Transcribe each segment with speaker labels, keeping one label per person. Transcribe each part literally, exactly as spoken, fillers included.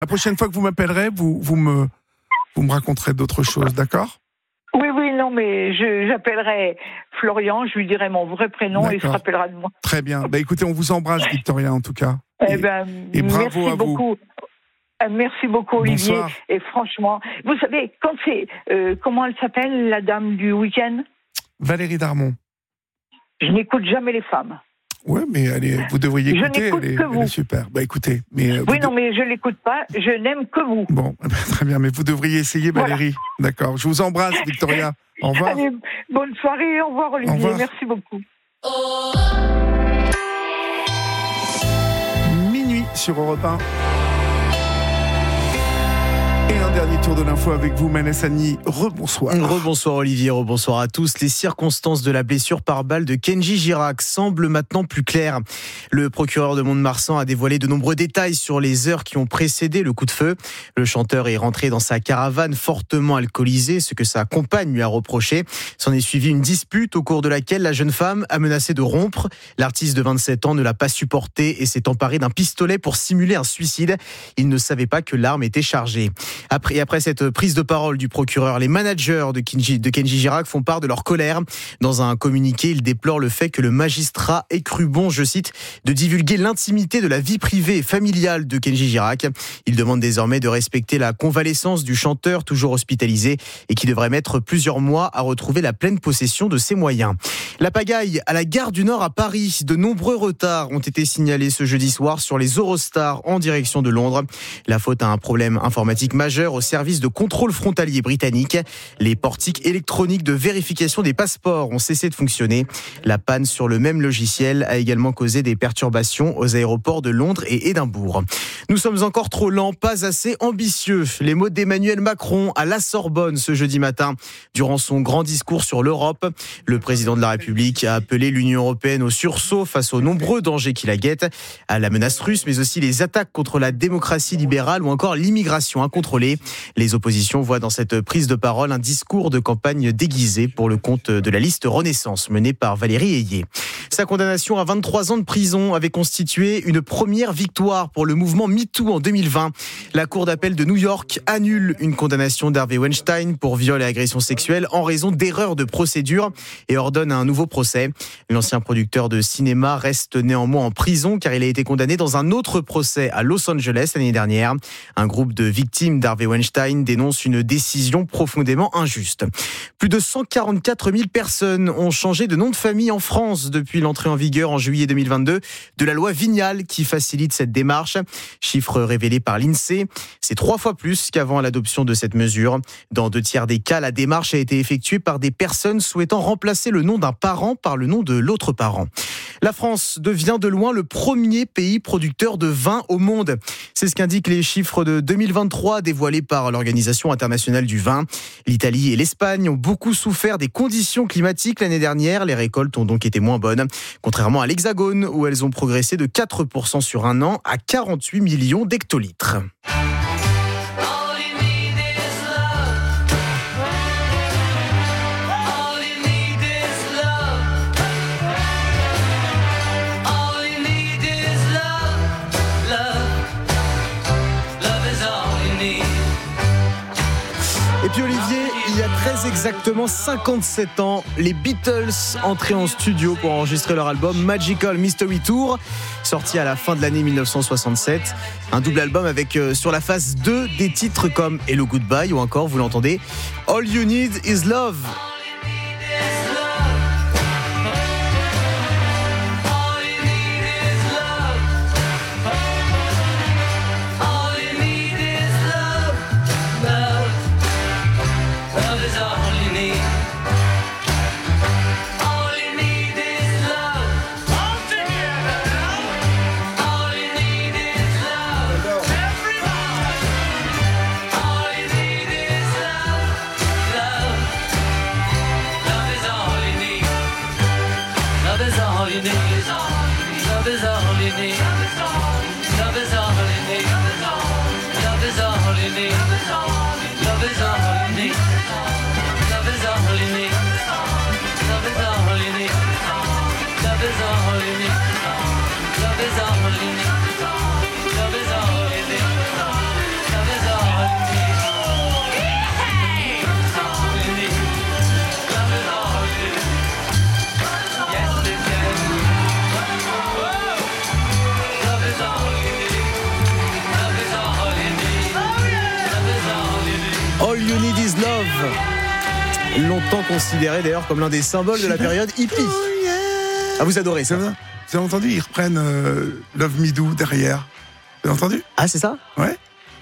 Speaker 1: La prochaine fois que vous m'appellerez, vous, vous, me, vous me raconterez d'autres choses, d'accord ?
Speaker 2: Oui, oui, non, mais je, j'appellerai Florian, je lui dirai mon vrai prénom D'accord. et il se rappellera de moi.
Speaker 1: Très bien. Bah, écoutez, on vous embrasse, Victoria, en tout cas.
Speaker 2: Et, eh ben,
Speaker 1: et bravo
Speaker 2: merci
Speaker 1: à
Speaker 2: beaucoup.
Speaker 1: vous.
Speaker 2: Merci beaucoup, Olivier.
Speaker 1: Bonsoir.
Speaker 2: Et franchement, vous savez, quand c'est... Euh, comment elle s'appelle, la dame du week-end ?
Speaker 1: Valérie Darmon.
Speaker 2: Je n'écoute jamais les femmes.
Speaker 1: Oui, mais elle est, vous devriez
Speaker 2: je
Speaker 1: écouter,
Speaker 2: n'écoute
Speaker 1: elle est,
Speaker 2: que vous.
Speaker 1: Elle est super. Bah écoutez, mais
Speaker 2: oui, non,
Speaker 1: de...
Speaker 2: mais je l'écoute pas, je n'aime que vous.
Speaker 1: Bon, très bien, mais vous devriez essayer, Valérie. Voilà. D'accord, je vous embrasse, Victoria. Au revoir.
Speaker 2: Allez, bonne soirée, au revoir, Olivier, au revoir. Merci beaucoup.
Speaker 1: Minuit sur Europe un. Et un dernier tour de l'info avec vous, Manès Annie. Rebonsoir.
Speaker 3: Rebonsoir Olivier, rebonsoir à tous. Les circonstances de la blessure par balle de Kenji Girac semblent maintenant plus claires. Le procureur de Mont-de-Marsan a dévoilé de nombreux détails sur les heures qui ont précédé le coup de feu. Le chanteur est rentré dans sa caravane fortement alcoolisé, ce que sa compagne lui a reproché. S'en est suivi une dispute au cours de laquelle la jeune femme a menacé de rompre. L'artiste de vingt-sept ans ne l'a pas supporté et s'est emparé d'un pistolet pour simuler un suicide. Il ne savait pas que l'arme était chargée. Après, après cette prise de parole du procureur, les managers de Kenji, de Kenji Girac font part de leur colère. Dans un communiqué, ils déplorent le fait que le magistrat ait cru bon, je cite, de divulguer l'intimité de la vie privée et familiale de Kenji Girac. Ils demandent désormais de respecter la convalescence du chanteur toujours hospitalisé et qui devrait mettre plusieurs mois à retrouver la pleine possession de ses moyens. La pagaille à la gare du Nord à Paris. De nombreux retards ont été signalés ce jeudi soir sur les Eurostars en direction de Londres. La faute à un problème informatique majeur au service de contrôle frontalier britannique. Les portiques électroniques de vérification des passeports ont cessé de fonctionner. La panne sur le même logiciel a également causé des perturbations aux aéroports de Londres et Édimbourg. Nous sommes encore trop lents, pas assez ambitieux. Les mots d'Emmanuel Macron à la Sorbonne ce jeudi matin. Durant son grand discours sur l'Europe, le président de la République a appelé l'Union européenne au sursaut face aux nombreux dangers qui la guettent, à la menace russe, mais aussi les attaques contre la démocratie libérale ou encore l'immigration incontrôlée. Les oppositions voient dans cette prise de parole un discours de campagne déguisé pour le compte de la liste Renaissance menée par Valérie Ayé. Sa condamnation à vingt-trois ans de prison avait constitué une première victoire pour le mouvement MeToo en deux mille vingt. La Cour d'appel de New York annule une condamnation d'Harvey Weinstein pour viol et agression sexuelle en raison d'erreurs de procédure et ordonne un nouveau procès. L'ancien producteur de cinéma reste néanmoins en prison car il a été condamné dans un autre procès à Los Angeles l'année dernière. Un groupe de victimes d'Harvey Weinstein dénonce une décision profondément injuste. Plus de cent quarante-quatre mille personnes ont changé de nom de famille en France depuis l'entrée en vigueur en juillet deux mille vingt-deux de la loi Vignal qui facilite cette démarche. Chiffre révélé par l'INSEE, c'est trois fois plus qu'avant l'adoption de cette mesure. Dans deux tiers des cas, la démarche a été effectuée par des personnes souhaitant remplacer le nom d'un parent par le nom de l'autre parent. La France devient de loin le premier pays producteur de vin au monde. C'est ce qu'indiquent les chiffres de deux mille vingt-trois dévoilés par l'Organisation internationale du vin. L'Italie et l'Espagne ont beaucoup souffert des conditions climatiques l'année dernière. Les récoltes ont donc été moins bonnes. Contrairement à l'Hexagone, où elles ont progressé de quatre pour cent sur un an à quarante-huit millions d'hectolitres. Et puis Olivier, il y a très exactement cinquante-sept ans, les Beatles entraient en studio pour enregistrer leur album Magical Mystery Tour, sorti à la fin de l'année dix-neuf cent soixante-sept. Un double album avec euh, sur la face deux des titres comme Hello Goodbye ou encore, vous l'entendez, All You Need Is Love. Longtemps considéré d'ailleurs comme l'un des symboles de la période hippie. Ah, vous adorez ça?
Speaker 1: Vous avez entendu? Ils reprennent euh, Love Me Do derrière. Vous avez entendu?
Speaker 3: Ah, c'est ça?
Speaker 1: Ouais.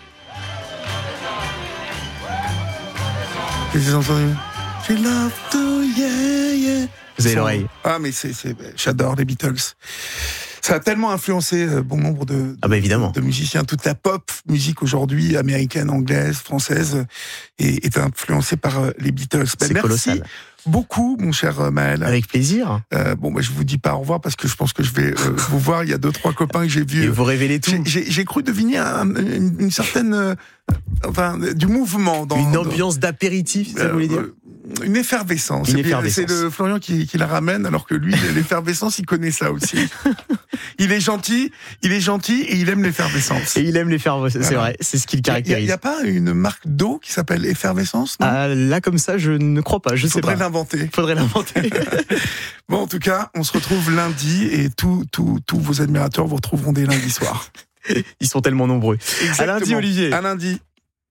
Speaker 1: Qu'est-ce que vous avez entendu? She love to, yeah, yeah.
Speaker 3: Vous avez l'oreille.
Speaker 1: Ah, mais c'est, c'est, j'adore les Beatles. Ça a tellement influencé euh, bon nombre de, de,
Speaker 3: ah bah évidemment.
Speaker 1: de musiciens. Toute la pop musique aujourd'hui, américaine, anglaise, française, est, est influencée par euh, les Beatles. Ben,
Speaker 3: c'est
Speaker 1: merci
Speaker 3: colossal.
Speaker 1: Beaucoup, mon cher Maël.
Speaker 3: Avec plaisir.
Speaker 1: Euh, bon, bah, je vous dis pas au revoir parce que je pense que je vais euh, vous voir. Il y a deux, trois copains que j'ai vus.
Speaker 3: Et vous révélez tout.
Speaker 1: J'ai, j'ai, j'ai cru deviner un, une, une certaine, euh, enfin, du mouvement dans
Speaker 3: une ambiance dans, d'apéritif, ça euh, vous voulez dire?
Speaker 1: Une effervescence.
Speaker 3: Une
Speaker 1: c'est,
Speaker 3: effervescence.
Speaker 1: C'est le Florian qui, qui la ramène, alors que lui, l'effervescence, il connaît ça aussi. Il est gentil, il est gentil et il aime l'effervescence.
Speaker 3: Et il aime l'effervescence, c'est vrai, c'est ce qui le caractérise.
Speaker 1: Il n'y a, a pas une marque d'eau qui s'appelle Effervescence?
Speaker 3: Ah, là, comme ça, je ne crois pas, je sais
Speaker 1: Faudrait
Speaker 3: pas.
Speaker 1: l'inventer.
Speaker 3: Faudrait l'inventer.
Speaker 1: Bon, en tout cas, on se retrouve lundi et tous tous tous vos admirateurs vous retrouveront dès lundi soir.
Speaker 3: Ils sont tellement nombreux.
Speaker 1: Exactement.
Speaker 3: À lundi, Olivier.
Speaker 1: À lundi.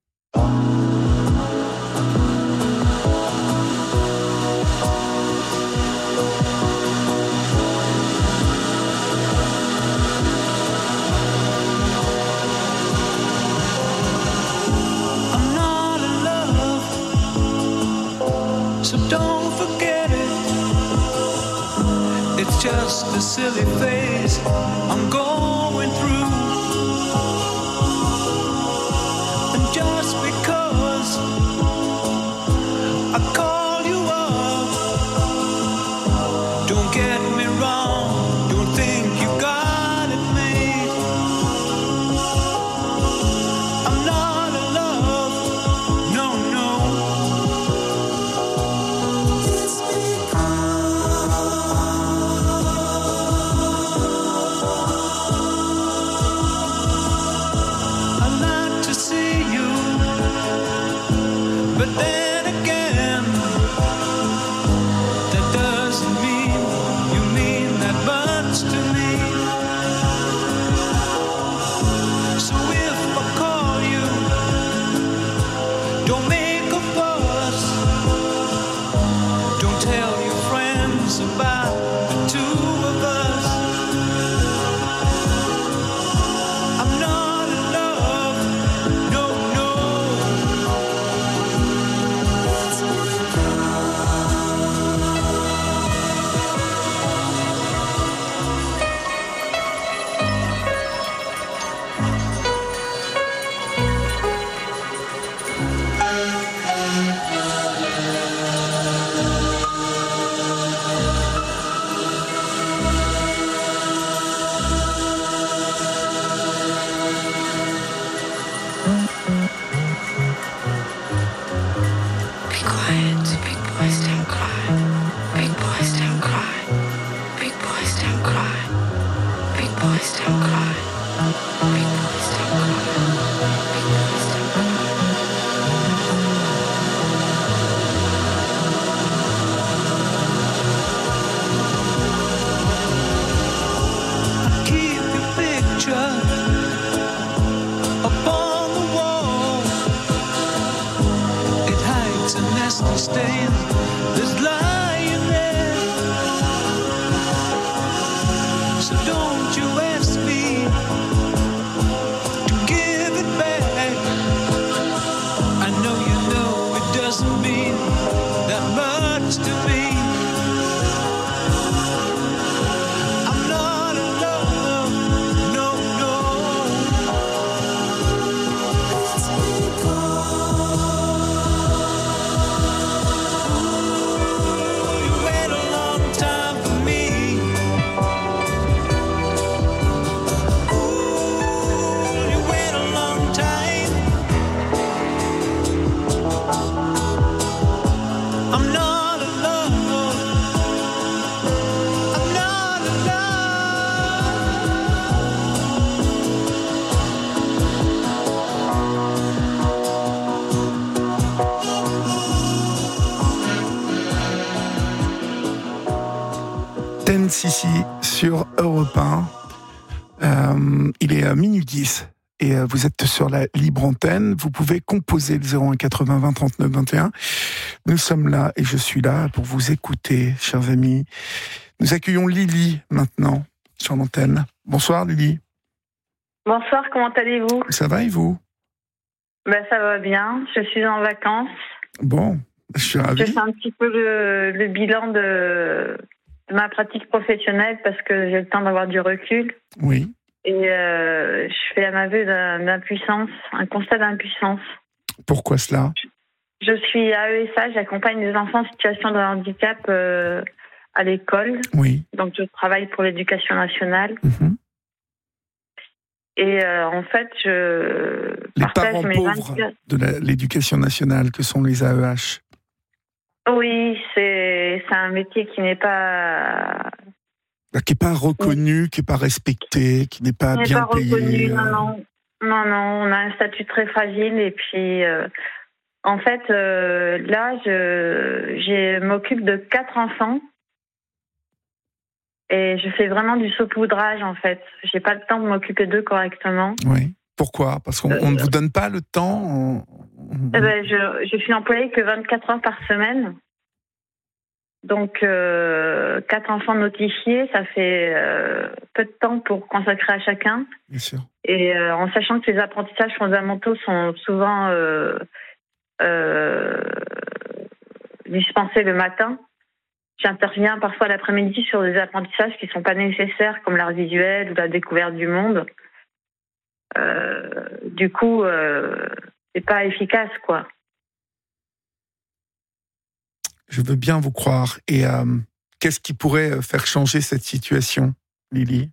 Speaker 4: So don't forget it. It's just a silly phase I'm going through. And just because I call you up, don't get me wrong, don't think you got it made. I'm not in love, no, no. But then again, that doesn't mean you mean that much to me. So if I call you, don't make a fuss. Don't tell your friends about the two of us. I'm not in love, no, no.
Speaker 5: Be quiet, big boys don't cry. Big boys don't cry. Big boys don't cry. Big boys don't cry. Big boys don't cry. Big boys don't cry.
Speaker 4: Keep your picture up on the wall. It hides a nasty stain that's lying there. So don't you ask me to give it back. I know you know it doesn't mean that much to me. I'm not in love, no, no. You wait a long time for me. Ooh, you wait a long time. I'm not in love. I'm not in
Speaker 1: Ten C C sur Europe un. Euh, il est à minuit dix. et euh, vous êtes sur la libre antenne. Vous pouvez composer le zéro un quatre-vingts vingt trente-neuf vingt et un. Nous sommes là et je suis là pour vous écouter, chers amis. Nous accueillons Lily maintenant sur l'antenne. Bonsoir Lily.
Speaker 6: Bonsoir, comment allez-vous?
Speaker 1: Ça va et vous?
Speaker 6: Ben, ça va bien, je suis en vacances.
Speaker 1: Bon, je suis ravi.
Speaker 6: Je fais un petit peu le, le bilan de, de ma pratique professionnelle parce que j'ai le temps d'avoir du recul.
Speaker 1: Oui.
Speaker 6: Et euh, je fais un aveu d'un- d'impuissance, un constat d'impuissance.
Speaker 1: Pourquoi cela?
Speaker 6: Je suis A E S A, j'accompagne les enfants en situation de handicap euh, à l'école.
Speaker 1: Oui.
Speaker 6: Donc je travaille pour l'éducation nationale.
Speaker 1: Mhm.
Speaker 6: Et euh, en fait, je
Speaker 1: Les
Speaker 6: partage
Speaker 1: parents
Speaker 6: mes
Speaker 1: pauvres
Speaker 6: vingt-quatre
Speaker 1: de la- l'éducation nationale, que sont les A E H.
Speaker 6: Oui, c'est c'est un métier qui n'est pas
Speaker 1: Bah, qui n'est pas reconnu, qui n'est pas respecté, qui n'est pas
Speaker 6: qui n'est
Speaker 1: bien
Speaker 6: pas reconnu.
Speaker 1: payé.
Speaker 6: Non,
Speaker 1: euh,
Speaker 6: non, non, non. On a un statut très fragile et puis euh, en fait euh, là, je je m'occupe de quatre enfants et je fais vraiment du saupoudrage en fait. J'ai pas le temps de m'occuper d'eux correctement.
Speaker 1: Oui. Pourquoi? Parce qu'on
Speaker 6: Euh,
Speaker 1: on ne vous donne pas le temps. on- on-
Speaker 6: Eh ben, je, je suis employée que vingt-quatre heures par semaine. Donc, euh, quatre enfants notifiés, ça fait euh, peu de temps pour consacrer à chacun.
Speaker 1: Bien sûr.
Speaker 6: Et euh, en sachant que les apprentissages fondamentaux sont souvent euh, euh, dispensés le matin, j'interviens parfois l'après-midi sur des apprentissages qui ne sont pas nécessaires, comme l'art visuel ou la découverte du monde. Euh, du coup, euh, c'est pas efficace, quoi.
Speaker 1: Je veux bien vous croire. Et euh, qu'est-ce qui pourrait faire changer cette situation, Lily?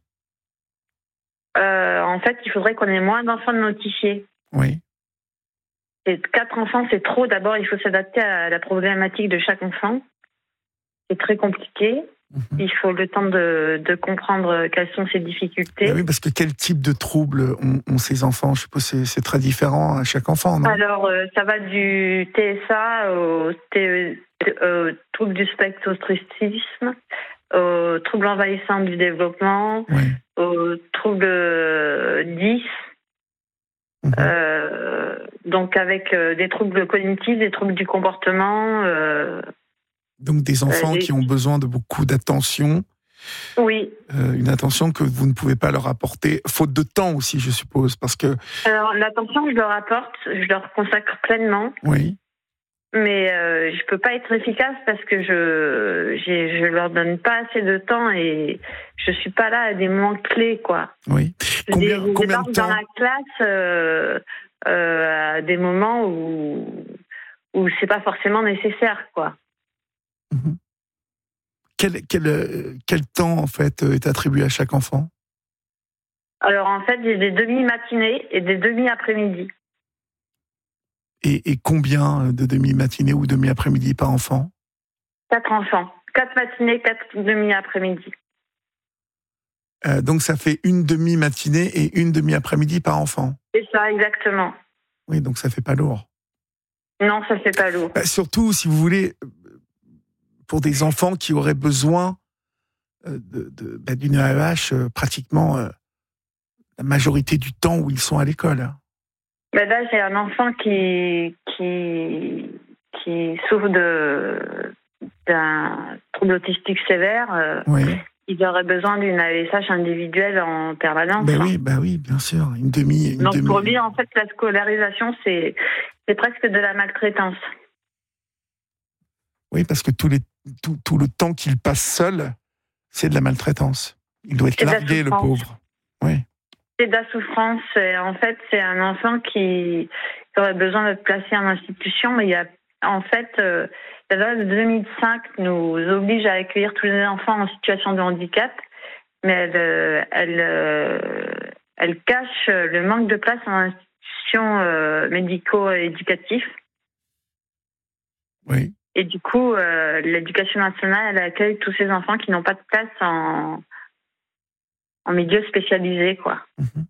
Speaker 6: Euh, en fait, il faudrait qu'on ait moins d'enfants notifiés.
Speaker 1: Oui.
Speaker 6: Et quatre enfants, c'est trop. D'abord, il faut s'adapter à la problématique de chaque enfant. C'est très compliqué.
Speaker 1: Mhm.
Speaker 6: Il faut le temps de, de comprendre quelles sont ses difficultés.
Speaker 1: Ah oui, parce que quel type de troubles ont, ont ces enfants? Je suppose que c'est, c'est très différent à chaque enfant, non?
Speaker 6: Alors, euh, ça va du T S A au T- euh, trouble du spectre autisme, au trouble envahissant du développement,
Speaker 1: Oui.
Speaker 6: au trouble euh, dix.
Speaker 1: Mhm.
Speaker 6: Euh, donc avec euh, des troubles cognitifs, des troubles du comportement. Euh,
Speaker 1: Donc des enfants
Speaker 6: Euh,
Speaker 1: qui ont besoin de beaucoup d'attention,
Speaker 6: oui.
Speaker 1: euh, une attention que vous ne pouvez pas leur apporter, faute de temps aussi, je suppose, parce que,
Speaker 6: Alors l'attention, je leur apporte, je leur consacre pleinement,
Speaker 1: oui,
Speaker 6: mais euh, je peux pas être efficace parce que je j'ai, je leur donne pas assez de temps et je suis pas là à des moments clés, quoi.
Speaker 1: oui.
Speaker 6: Je
Speaker 1: Combien,
Speaker 6: dé- je
Speaker 1: combien de
Speaker 6: débarque
Speaker 1: temps?
Speaker 6: dans la classe euh, euh, à des moments où où c'est pas forcément nécessaire, quoi.
Speaker 1: Mhm. Quel, quel, euh, quel temps, en fait, euh, est attribué à chaque enfant?
Speaker 6: Alors en fait, j'ai des demi-matinées et des demi-après-midi.
Speaker 1: Et, et combien de demi-matinées ou demi-après-midi par enfant?
Speaker 6: Quatre enfants. Quatre matinées, quatre demi-après-midi.
Speaker 1: Euh, donc ça fait une demi-matinée et une demi-après-midi par enfant.
Speaker 6: C'est ça, exactement.
Speaker 1: Oui, donc ça fait pas lourd.
Speaker 6: Non, ça fait pas lourd.
Speaker 1: Bah, surtout, si vous voulez, pour des enfants qui auraient besoin euh, de, de, bah, d'une A E H euh, pratiquement euh, la majorité du temps où ils sont à l'école.
Speaker 6: Ben là, j'ai un enfant qui, qui, qui souffre de, d'un trouble autistique sévère. Euh,
Speaker 1: Oui.
Speaker 6: il aurait besoin d'une A E S H individuelle en permanence.
Speaker 1: Ben oui, ben oui, bien sûr. Une demi. Une
Speaker 6: Donc
Speaker 1: demi...
Speaker 6: pour lui, en fait, la scolarisation, c'est, c'est presque de la maltraitance.
Speaker 1: Oui, parce que tous les, tout, tout le temps qu'il passe seul, c'est de la maltraitance. Il doit être
Speaker 6: C'est de la
Speaker 1: largué, le
Speaker 6: souffrance.
Speaker 1: pauvre. Oui.
Speaker 6: C'est de la souffrance. Et en fait, c'est un enfant qui, qui aurait besoin d'être placé en institution, mais il y a, en fait, euh, la loi de deux mille cinq nous oblige à accueillir tous les enfants en situation de handicap, mais elle, euh, elle, euh, elle cache le manque de place en institution euh, médico-éducative.
Speaker 1: Oui.
Speaker 6: Et du coup, euh, l'éducation nationale, elle accueille tous ces enfants qui n'ont pas de place en, en milieu spécialisé, quoi.
Speaker 1: Mhm.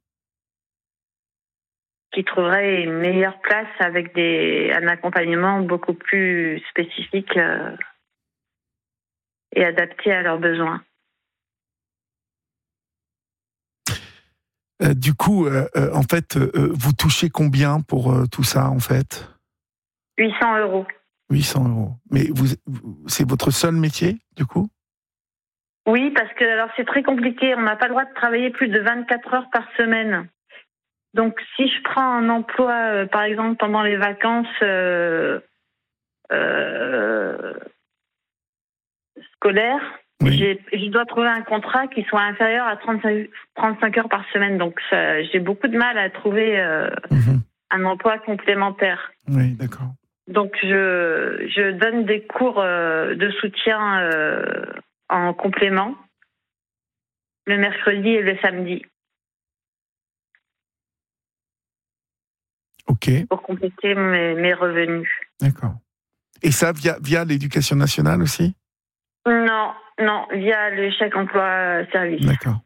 Speaker 6: Qui trouveraient une meilleure place avec des, un accompagnement beaucoup plus spécifique euh, et adapté à leurs besoins.
Speaker 1: Euh, du coup, euh, euh, en fait, euh, vous touchez combien pour euh, tout ça, en fait?
Speaker 6: huit cents euros.
Speaker 1: huit cents euros. Mais vous, vous- c'est votre seul métier, du coup?
Speaker 6: Oui, parce que alors c'est très compliqué. On n'a pas le droit de travailler plus de vingt-quatre heures par semaine. Donc, si je prends un emploi, euh, par exemple, pendant les vacances euh, euh, scolaires,
Speaker 1: Oui.
Speaker 6: j'ai, je dois trouver un contrat qui soit inférieur à trente-cinq, trente-cinq heures par semaine. Donc, ça, j'ai beaucoup de mal à trouver euh,
Speaker 1: Mhm.
Speaker 6: un emploi complémentaire.
Speaker 1: Oui, d'accord.
Speaker 6: Donc, je, je donne des cours euh, de soutien euh, en complément le mercredi et le samedi
Speaker 1: Ok,
Speaker 6: pour compléter mes, mes revenus.
Speaker 1: d'accord. Et ça, via, via l'éducation nationale aussi?
Speaker 6: Non, non, via le chèque emploi euh, service.
Speaker 1: D'accord.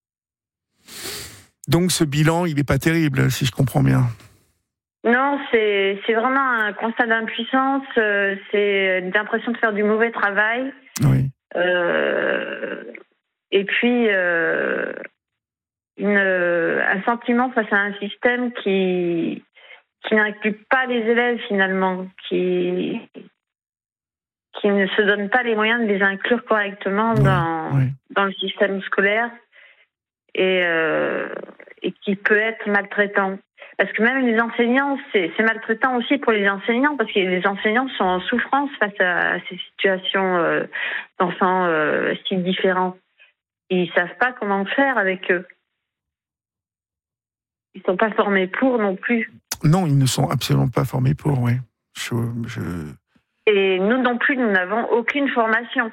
Speaker 1: Donc, ce bilan, il n'est pas terrible, si je comprends bien.
Speaker 6: Non, c'est c'est vraiment un constat d'impuissance. euh, c'est l'impression de faire du mauvais travail.
Speaker 1: Oui,
Speaker 6: euh, et puis euh, une, un sentiment face à un système qui qui n'inclut pas les élèves finalement, qui qui ne se donne pas les moyens de les inclure correctement
Speaker 1: Oui,
Speaker 6: dans
Speaker 1: oui.
Speaker 6: dans le système scolaire et euh, et qui peut être maltraitant. Parce que même les enseignants, c'est, c'est maltraitant aussi pour les enseignants, parce que les enseignants sont en souffrance face à, à ces situations euh, d'enfants euh, si différents. Ils savent pas comment faire avec eux. Ils sont pas formés pour non plus.
Speaker 1: Non, ils ne sont absolument pas formés pour, oui. Je, je...
Speaker 6: Et nous non plus, nous n'avons aucune formation.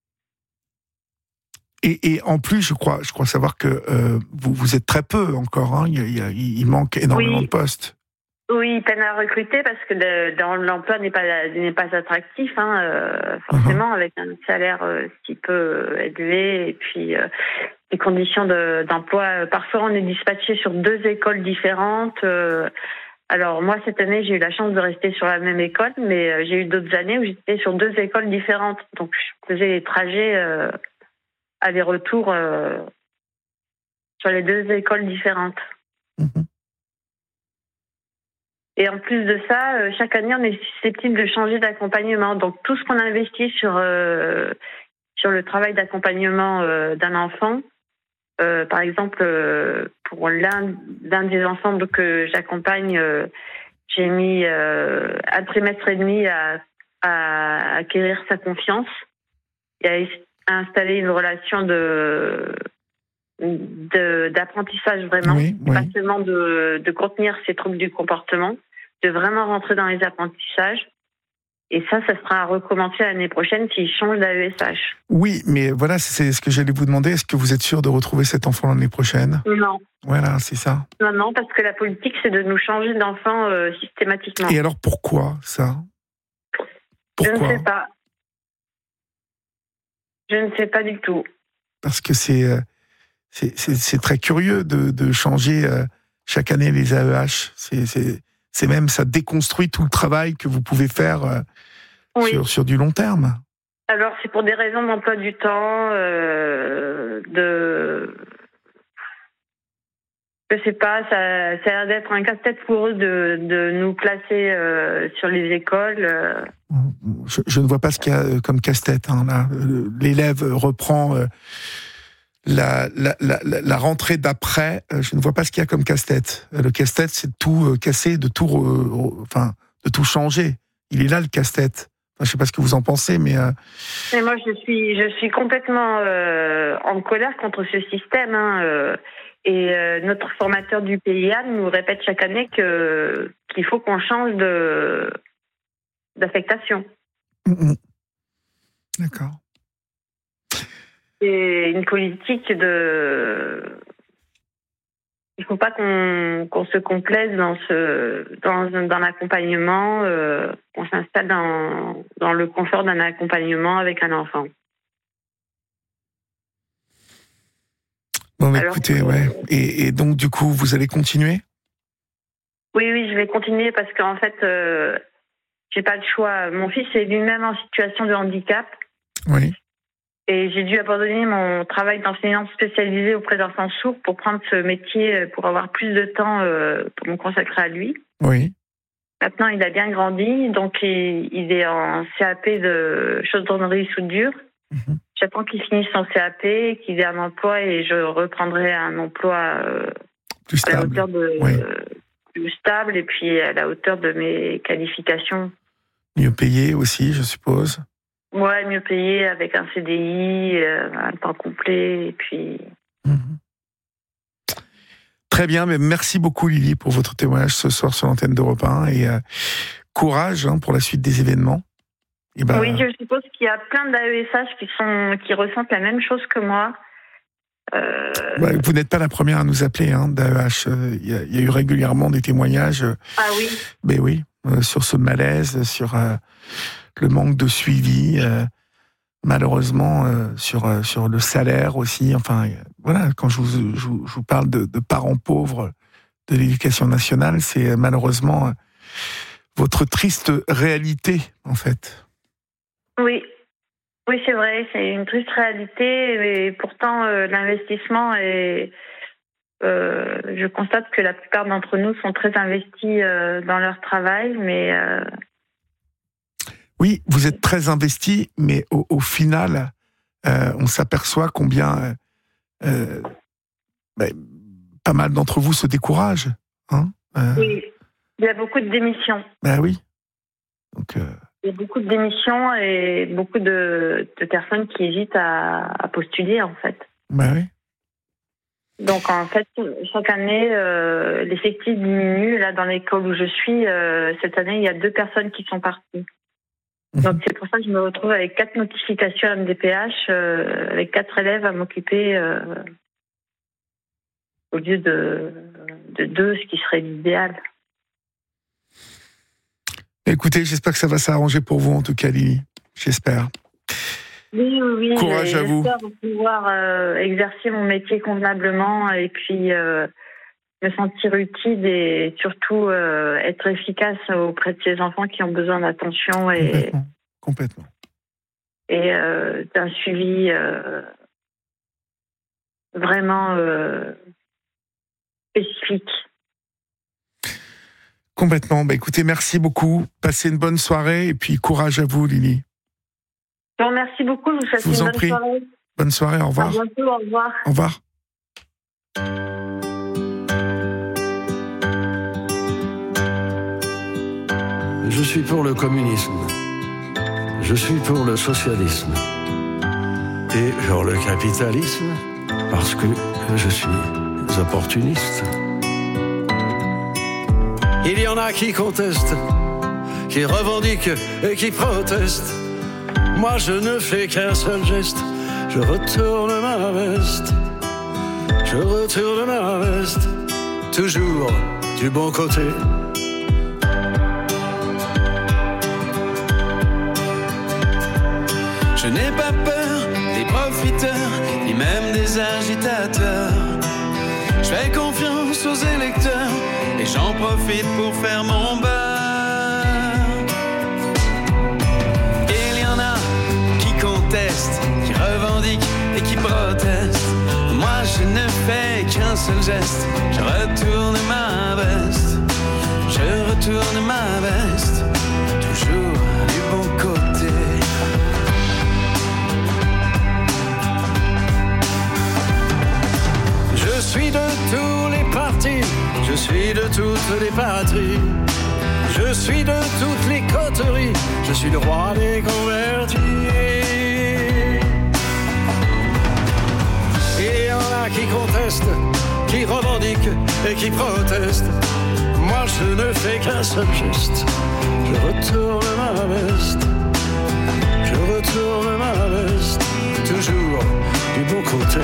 Speaker 1: Et, et en plus, je crois, je crois savoir que euh, vous, vous êtes très peu encore. Hein. Il, y a- il manque énormément
Speaker 6: Oui.
Speaker 1: de postes.
Speaker 6: Oui, ils peinent à recruter parce que le, dans l'emploi n'est pas n'est pas attractif, hein, euh, forcément, uh-huh. avec un salaire euh, si peu élevé et puis euh, les conditions de, d'emploi. Parfois, on est dispatché sur deux écoles différentes. Euh, alors moi, cette année, j'ai eu la chance de rester sur la même école, mais euh, j'ai eu d'autres années où j'étais sur deux écoles différentes. Donc, je faisais les trajets euh, aller-retour euh, sur les deux écoles différentes.
Speaker 1: Mm-hmm.
Speaker 6: Et en plus de ça, euh, chaque année, on est susceptible de changer d'accompagnement. Donc, tout ce qu'on a investi sur, euh, sur le travail d'accompagnement euh, d'un enfant, euh, par exemple, euh, pour l'un, l'un des enfants que j'accompagne, euh, j'ai mis euh, un trimestre et demi à, à acquérir sa confiance et à installer une relation de, de, d'apprentissage vraiment,
Speaker 1: Oui, oui.
Speaker 6: pas seulement de, de contenir ces troubles du comportement, de vraiment rentrer dans les apprentissages. Et ça, ça sera à recommencer l'année prochaine s'il change d'A E S H.
Speaker 1: Oui, mais voilà, c'est ce que j'allais vous demander. Est-ce que vous êtes sûr de retrouver cet enfant l'année prochaine?
Speaker 6: Non.
Speaker 1: Voilà, c'est ça.
Speaker 6: Non, non, parce que la politique, c'est de nous changer d'enfant euh, systématiquement.
Speaker 1: Et alors, pourquoi ça? Pourquoi?
Speaker 6: Je ne sais pas. Je ne sais pas du tout.
Speaker 1: Parce que c'est euh, c'est, c'est, c'est très curieux de, de changer euh, chaque année les A E H. C'est, c'est, c'est même, ça déconstruit tout le travail que vous pouvez faire euh,
Speaker 6: oui.
Speaker 1: sur, sur du long terme.
Speaker 6: Alors, c'est pour des raisons d'emploi du temps, euh, de... Je sais pas, ça, ça a l'air d'être un casse-tête pour eux de, de nous placer euh, sur les écoles. Euh.
Speaker 1: Je, je ne vois pas ce qu'il y a comme casse-tête. Hein, là. L'élève reprend euh, la, la, la, la rentrée d'après. Je ne vois pas ce qu'il y a comme casse-tête. Le casse-tête, c'est de tout casser, de tout, euh, enfin, de tout changer. Il est là le casse-tête. Enfin, je ne sais pas ce que vous en pensez, mais. Euh...
Speaker 6: Et moi, je suis, je suis complètement euh, en colère contre ce système. Hein, euh. Et euh, notre formateur du P I A nous répète chaque année que qu'il faut qu'on change de d'affectation.
Speaker 1: Mmh. D'accord.
Speaker 6: C'est une politique de. Il ne faut pas qu'on qu'on se complaise dans ce dans dans l'accompagnement, euh, qu'on s'installe dans dans le confort d'un accompagnement avec un enfant.
Speaker 1: Bon, mais
Speaker 6: Alors,
Speaker 1: écoutez, ouais. Et, et donc, du coup, vous allez continuer?
Speaker 6: Oui, oui, je vais continuer parce qu'en fait, euh, j'ai pas le choix. Mon fils est lui-même en situation de handicap.
Speaker 1: Oui.
Speaker 6: Et j'ai dû abandonner mon travail d'enseignante spécialisée auprès d'enfants sourds pour prendre ce métier, pour avoir plus de temps euh, pour me consacrer à lui.
Speaker 1: Oui.
Speaker 6: Maintenant, il a bien grandi, donc il, il est en C A P de chaudronnerie soudure. Mm-hmm. J'attends qu'il finisse son C A P, qu'il ait un emploi et je reprendrai un emploi euh,
Speaker 1: plus stable.
Speaker 6: À la hauteur de,
Speaker 1: oui.
Speaker 6: euh, plus stable et puis à la hauteur de mes qualifications.
Speaker 1: Mieux payé aussi, je suppose.
Speaker 6: Ouais, mieux payé avec un C D I, euh, un temps complet et puis.
Speaker 1: Mm-hmm. Très bien, mais merci beaucoup Lily pour votre témoignage ce soir sur l'antenne d'Europe un et euh, courage hein, pour la suite des événements. Et ben,
Speaker 6: oui, je suppose qu'il y a plein d'A E S H qui, sont, qui ressentent la même chose que moi. Euh...
Speaker 1: Bah, vous n'êtes pas la première à nous appeler hein, d'A E H. Il y, a, il y a eu régulièrement des témoignages.
Speaker 6: Ah oui.
Speaker 1: Ben oui, euh, sur ce malaise, sur euh, le manque de suivi. Euh, Malheureusement, euh, sur euh, sur le salaire aussi. Enfin, euh, voilà, quand je vous, je vous, je vous parle de, de parents pauvres de l'éducation nationale, c'est euh, malheureusement euh, votre triste réalité, en fait.
Speaker 6: Oui, oui, c'est vrai, c'est une triste réalité, et pourtant euh, l'investissement est. Euh, je constate que la plupart d'entre nous sont très investis euh, dans leur travail, mais. Euh,
Speaker 1: Oui, vous êtes très investi, mais au, au final, euh, on s'aperçoit combien euh, euh, ben, pas mal d'entre vous se découragent. Hein euh,
Speaker 6: oui, il y a beaucoup de démissions.
Speaker 1: Ben oui. Donc, euh...
Speaker 6: il y a beaucoup de démissions et beaucoup de, de personnes qui hésitent à, à postuler, en fait.
Speaker 1: Ben oui.
Speaker 6: Donc, en fait, chaque année, euh, l'effectif diminue. Là, dans l'école où je suis, euh, cette année, il y a deux personnes qui sont parties. Donc c'est pour ça que je me retrouve avec quatre notifications M D P H, euh, avec quatre élèves à m'occuper euh, au lieu de, de deux, ce qui serait l'idéal.
Speaker 1: Écoutez, j'espère que ça va s'arranger pour vous en tout cas, Lily. J'espère.
Speaker 6: Oui, oui, oui.
Speaker 1: Courage à vous.
Speaker 6: J'espère pouvoir euh, exercer mon métier convenablement et puis euh, me sentir utile et surtout euh, être efficace auprès de ces enfants qui ont besoin d'attention et
Speaker 1: complètement, complètement.
Speaker 6: et euh, d'un suivi euh, vraiment euh, spécifique.
Speaker 1: Complètement. Bah, écoutez, merci beaucoup. Passez une bonne soirée et puis courage à vous, Lily.
Speaker 6: Je vous remercie beaucoup. Je vous souhaite
Speaker 1: Je vous
Speaker 6: une
Speaker 1: en
Speaker 6: bonne
Speaker 1: prie.
Speaker 6: soirée.
Speaker 1: Bonne soirée. Au revoir.
Speaker 6: À bientôt. Au revoir.
Speaker 1: Au revoir.
Speaker 7: Je suis pour le communisme, je suis pour le socialisme et pour le capitalisme parce que je suis opportuniste. Il y en a qui contestent, qui revendiquent et qui protestent. Moi je ne fais qu'un seul geste, je retourne ma veste, je retourne ma veste, toujours du bon côté.
Speaker 4: Je n'ai pas peur des profiteurs, ni même des agitateurs. Je fais confiance aux électeurs et j'en profite pour faire mon beurre. Il y en a qui contestent, qui revendiquent et qui protestent. Moi je ne fais qu'un seul geste, je retourne ma veste, je retourne ma veste, toujours du bon côté.
Speaker 7: Je suis de tous les partis, je suis de toutes les patries, je suis de toutes les coteries, je suis le roi des convertis. Il y en a qui contestent, qui revendiquent et qui protestent. Moi je ne fais qu'un seul geste, je retourne ma veste, je retourne ma veste, toujours du bon côté.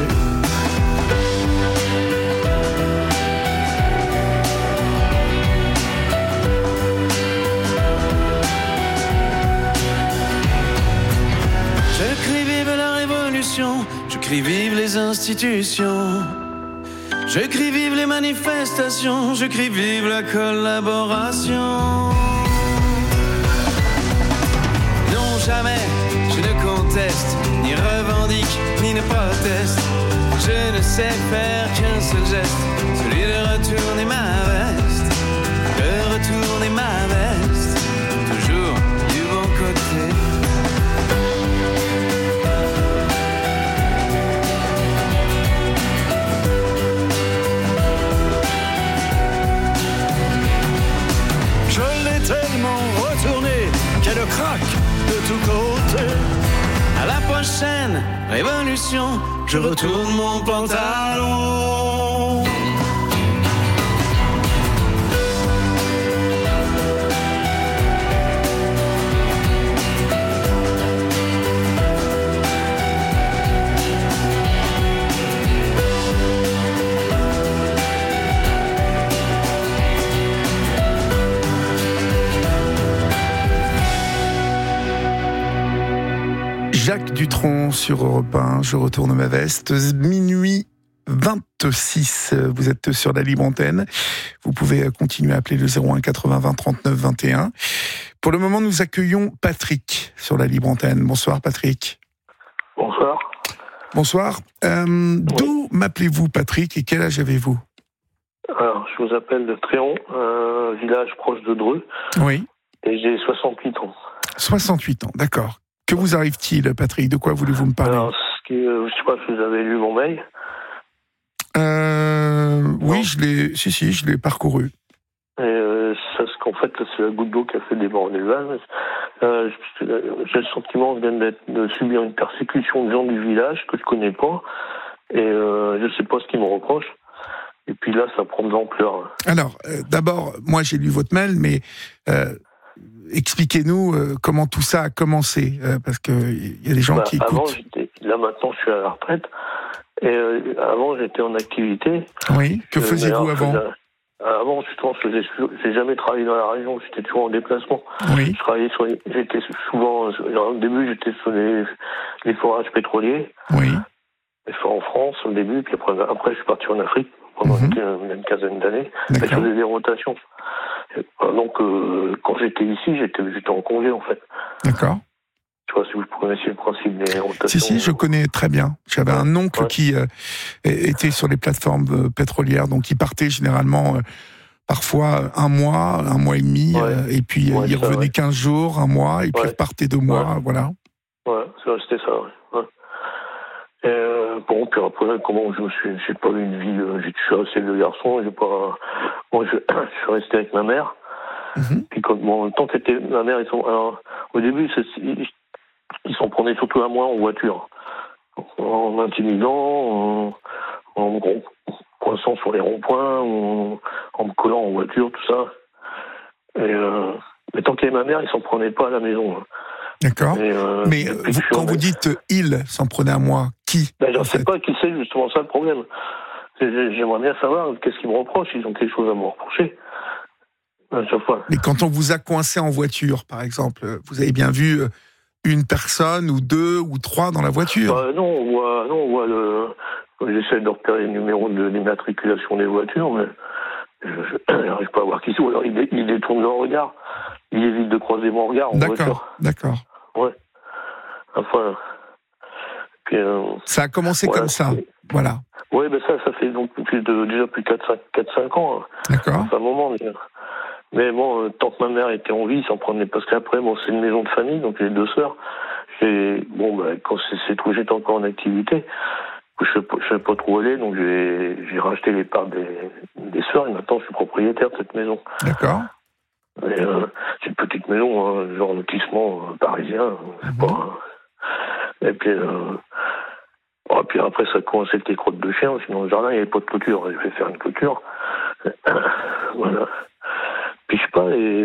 Speaker 4: Je crie vive la révolution, je crie vive les institutions, je crie vive les manifestations, je crie vive la collaboration. Non jamais je ne conteste ni revendique ne proteste. Je ne sais faire qu'un seul geste, celui de retourner ma veste, de retourner ma veste, toujours du bon côté.
Speaker 7: Je l'ai tellement retourné qu'elle craque de tous côtés.
Speaker 4: À la prochaine révolution, je retourne mon pantalon.
Speaker 1: Jacques Dutronc sur Europe un, je retourne ma veste, minuit vingt-six, vous êtes sur la libre antenne, vous pouvez continuer à appeler le zéro un quatre-vingts vingt trente-neuf vingt et un. Pour le moment, nous accueillons Patrick sur la libre antenne. Bonsoir Patrick.
Speaker 8: Bonsoir.
Speaker 1: Bonsoir. Euh, oui. D'où m'appelez-vous Patrick et quel âge avez-vous?
Speaker 8: Alors, je vous appelle de Tréon, un village proche de Dreux.
Speaker 1: Oui.
Speaker 8: Et j'ai soixante-huit ans.
Speaker 1: soixante-huit ans, d'accord. Que vous arrive-t-il, Patrick? De quoi voulez-vous me parler?
Speaker 8: Alors, ce qui, euh, je ne sais pas si vous avez lu mon mail.
Speaker 1: Euh, oui, je l'ai, si, si, je l'ai parcouru.
Speaker 8: Et euh, c'est ce qu'en fait, c'est la goutte d'eau qui a fait déborder le vase. Euh, j'ai le sentiment de, de subir une persécution de gens du village que je ne connais pas. Et euh, je ne sais pas ce qu'ils me reprochent. Et puis là, ça prend de l'ampleur.
Speaker 1: Alors, euh, d'abord, moi, j'ai lu votre mail, mais... Euh, expliquez-nous euh, comment tout ça a commencé, euh, parce qu'il y a des gens
Speaker 8: bah,
Speaker 1: qui
Speaker 8: avant,
Speaker 1: écoutent.
Speaker 8: J'étais, là, maintenant, je suis à la retraite. Et euh, avant, j'étais en activité.
Speaker 1: Oui, que faisiez-vous avant?
Speaker 8: Avant, justement, je faisais, j'ai jamais travaillé dans la région, j'étais toujours en déplacement.
Speaker 1: Oui.
Speaker 8: Je travaillais sur les, j'étais souvent, au début, j'étais sur les, les forages pétroliers.
Speaker 1: Oui.
Speaker 8: J'ai fait en France au début, puis après, après je suis parti en Afrique pendant mm-hmm. une, une quinzaine d'années. Je faisais des rotations. Donc, euh, quand j'étais ici, j'étais, j'étais en congé, en fait.
Speaker 1: D'accord.
Speaker 8: Je sais pas si vous connaissez le principe des rotations.
Speaker 1: Si, si, je connais très bien. J'avais un oncle ouais. qui euh, était sur les plateformes euh, pétrolières, donc il partait généralement euh, parfois un mois, un mois et demi, ouais. euh, et puis ouais, il revenait ouais. quinze jours, un mois, et puis ouais. il repartait deux mois,
Speaker 8: ouais.
Speaker 1: voilà.
Speaker 8: Ouais, c'était ça, ouais. ouais. Et euh, bon, puis après, comment je me suis, j'ai pas eu une vie, euh, je suis resté le garçon, j'ai pas, bon, je, je suis resté avec ma mère. Mm-hmm. Puis quand, bon, tant que c'était ma mère, ils sont, alors, au début, c'est, ils, ils s'en prenaient surtout à moi en voiture, en m'intimidant, en, en me coinçant sur les ronds-points, en, en me collant en voiture, tout ça. Et euh, mais tant qu'il y avait ma mère, ils s'en prenaient pas à la maison. Hein.
Speaker 1: D'accord. Euh, mais vous, quand vous dites euh, « il s'en prenait à moi », qui
Speaker 8: ben, je ne sais pas qui c'est justement ça le problème. J'aimerais bien savoir qu'est-ce qu'ils me reprochent, ils ont quelque chose à me reprocher. À chaque fois.
Speaker 1: Mais quand on vous a coincé en voiture, par exemple, vous avez bien vu une personne ou deux ou trois dans la voiture?
Speaker 8: euh, Non, on voit, non, on voit le... J'essaie de repérer le numéro de l'immatriculation des voitures, mais je n'arrive pas à voir qui c'est. Ou alors il, il détourne leur regard. Il évite de croiser mon regard en
Speaker 1: d'accord,
Speaker 8: voiture.
Speaker 1: D'accord,
Speaker 8: Ouais. Enfin... Puis, euh,
Speaker 1: ça a commencé voilà, comme ça, voilà.
Speaker 8: Oui, ben ça, ça fait donc plus de, déjà plus de quatre cinq ans. Hein.
Speaker 1: D'accord.
Speaker 8: C'est un moment. Mais, mais bon, euh, tant que ma mère était en vie, ça en prenait. Parce qu'après, bon, c'est une maison de famille, donc j'ai deux sœurs. J'ai, bon, ben, quand c'est, c'est tout, j'étais encore en activité. Je ne savais pas trop où aller, donc j'ai, j'ai racheté les parts des, des sœurs et maintenant je suis propriétaire de cette maison.
Speaker 1: D'accord.
Speaker 8: Et, euh, c'est une petite maison, hein, genre lotissement euh, parisien. Mm-hmm. Pas, et puis. Euh, Oh, puis après, ça coinçait avec les crottes de chien. Sinon, le jardin, il n'y avait pas de clôture. J'ai fait faire une clôture. Voilà. Puis, je sais pas, et...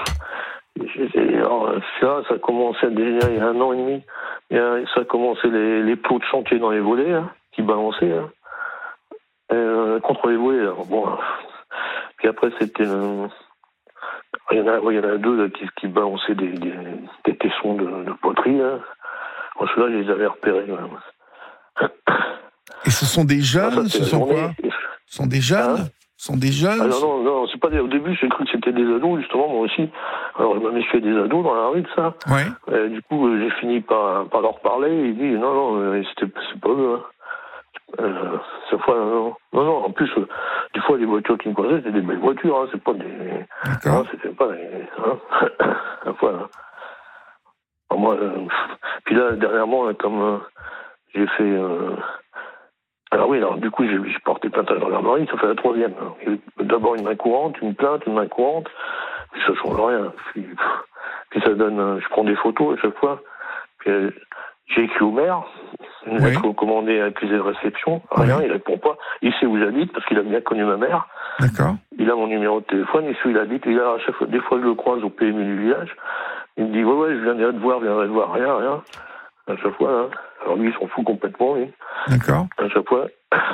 Speaker 8: et alors, ça, ça a commencé déjà il y a un an et demi. Et, ça a commencé les, les plots de chantier dans les volets, hein, qui balançaient. Hein. Et, euh, contre les volets. Alors, bon. Puis après, c'était... Euh... Il y en a, il y en a deux là, qui, qui balançaient des, des, des tessons de, de poterie. Hein. Bon, ceux-là, je les avais repérés. Hein.
Speaker 1: Et ce sont des jeunes, ah, ça, ce sont journée. Quoi Ce sont des jeunes hein? Ce Ce sont des jeunes.
Speaker 8: Ah non, non, non, c'est pas des... Au début, j'ai cru que c'était des ados, justement, moi aussi. Alors, il m'a méfié des ados dans la rue, de ça.
Speaker 1: Ouais.
Speaker 8: Euh, du coup, euh, j'ai fini par, par leur parler. Il dit, non, non, euh, c'était, c'est pas eux. Hein. Euh, cette fois, non, non, non. En plus, euh, des fois, les voitures qui me croisaient, c'était des belles voitures. Hein, c'est pas des.
Speaker 1: D'accord.
Speaker 8: Non, c'était pas des. Hein. La fois, hein. Alors, moi, euh, puis là, dernièrement, comme euh, j'ai fait. Euh... Alors oui, alors du coup, j'ai, j'ai porté plainte à la gendarmerie. Ça fait la troisième. Hein. Il y a d'abord une main courante, une plainte, une main courante. Puis ça change rien. Puis, puis ça donne. Euh, je prends des photos à chaque fois. Puis euh, j'ai écrit au maire. Une
Speaker 1: Oui.
Speaker 8: lettre recommandée à accusé de réception. Rien,
Speaker 1: Oui.
Speaker 8: il répond pas. Il sait où j'habite parce qu'il a bien connu ma mère.
Speaker 1: D'accord.
Speaker 8: Il a mon numéro de téléphone, il sait où il habite. Et là, à chaque fois, des fois, je le croise au P M U du village. Il me dit, ouais, ouais, je viendrai te voir, je viendrai te voir. Rien, rien. À chaque fois, hein. Alors lui, il s'en fout complètement, lui.
Speaker 1: D'accord.
Speaker 8: À chaque fois.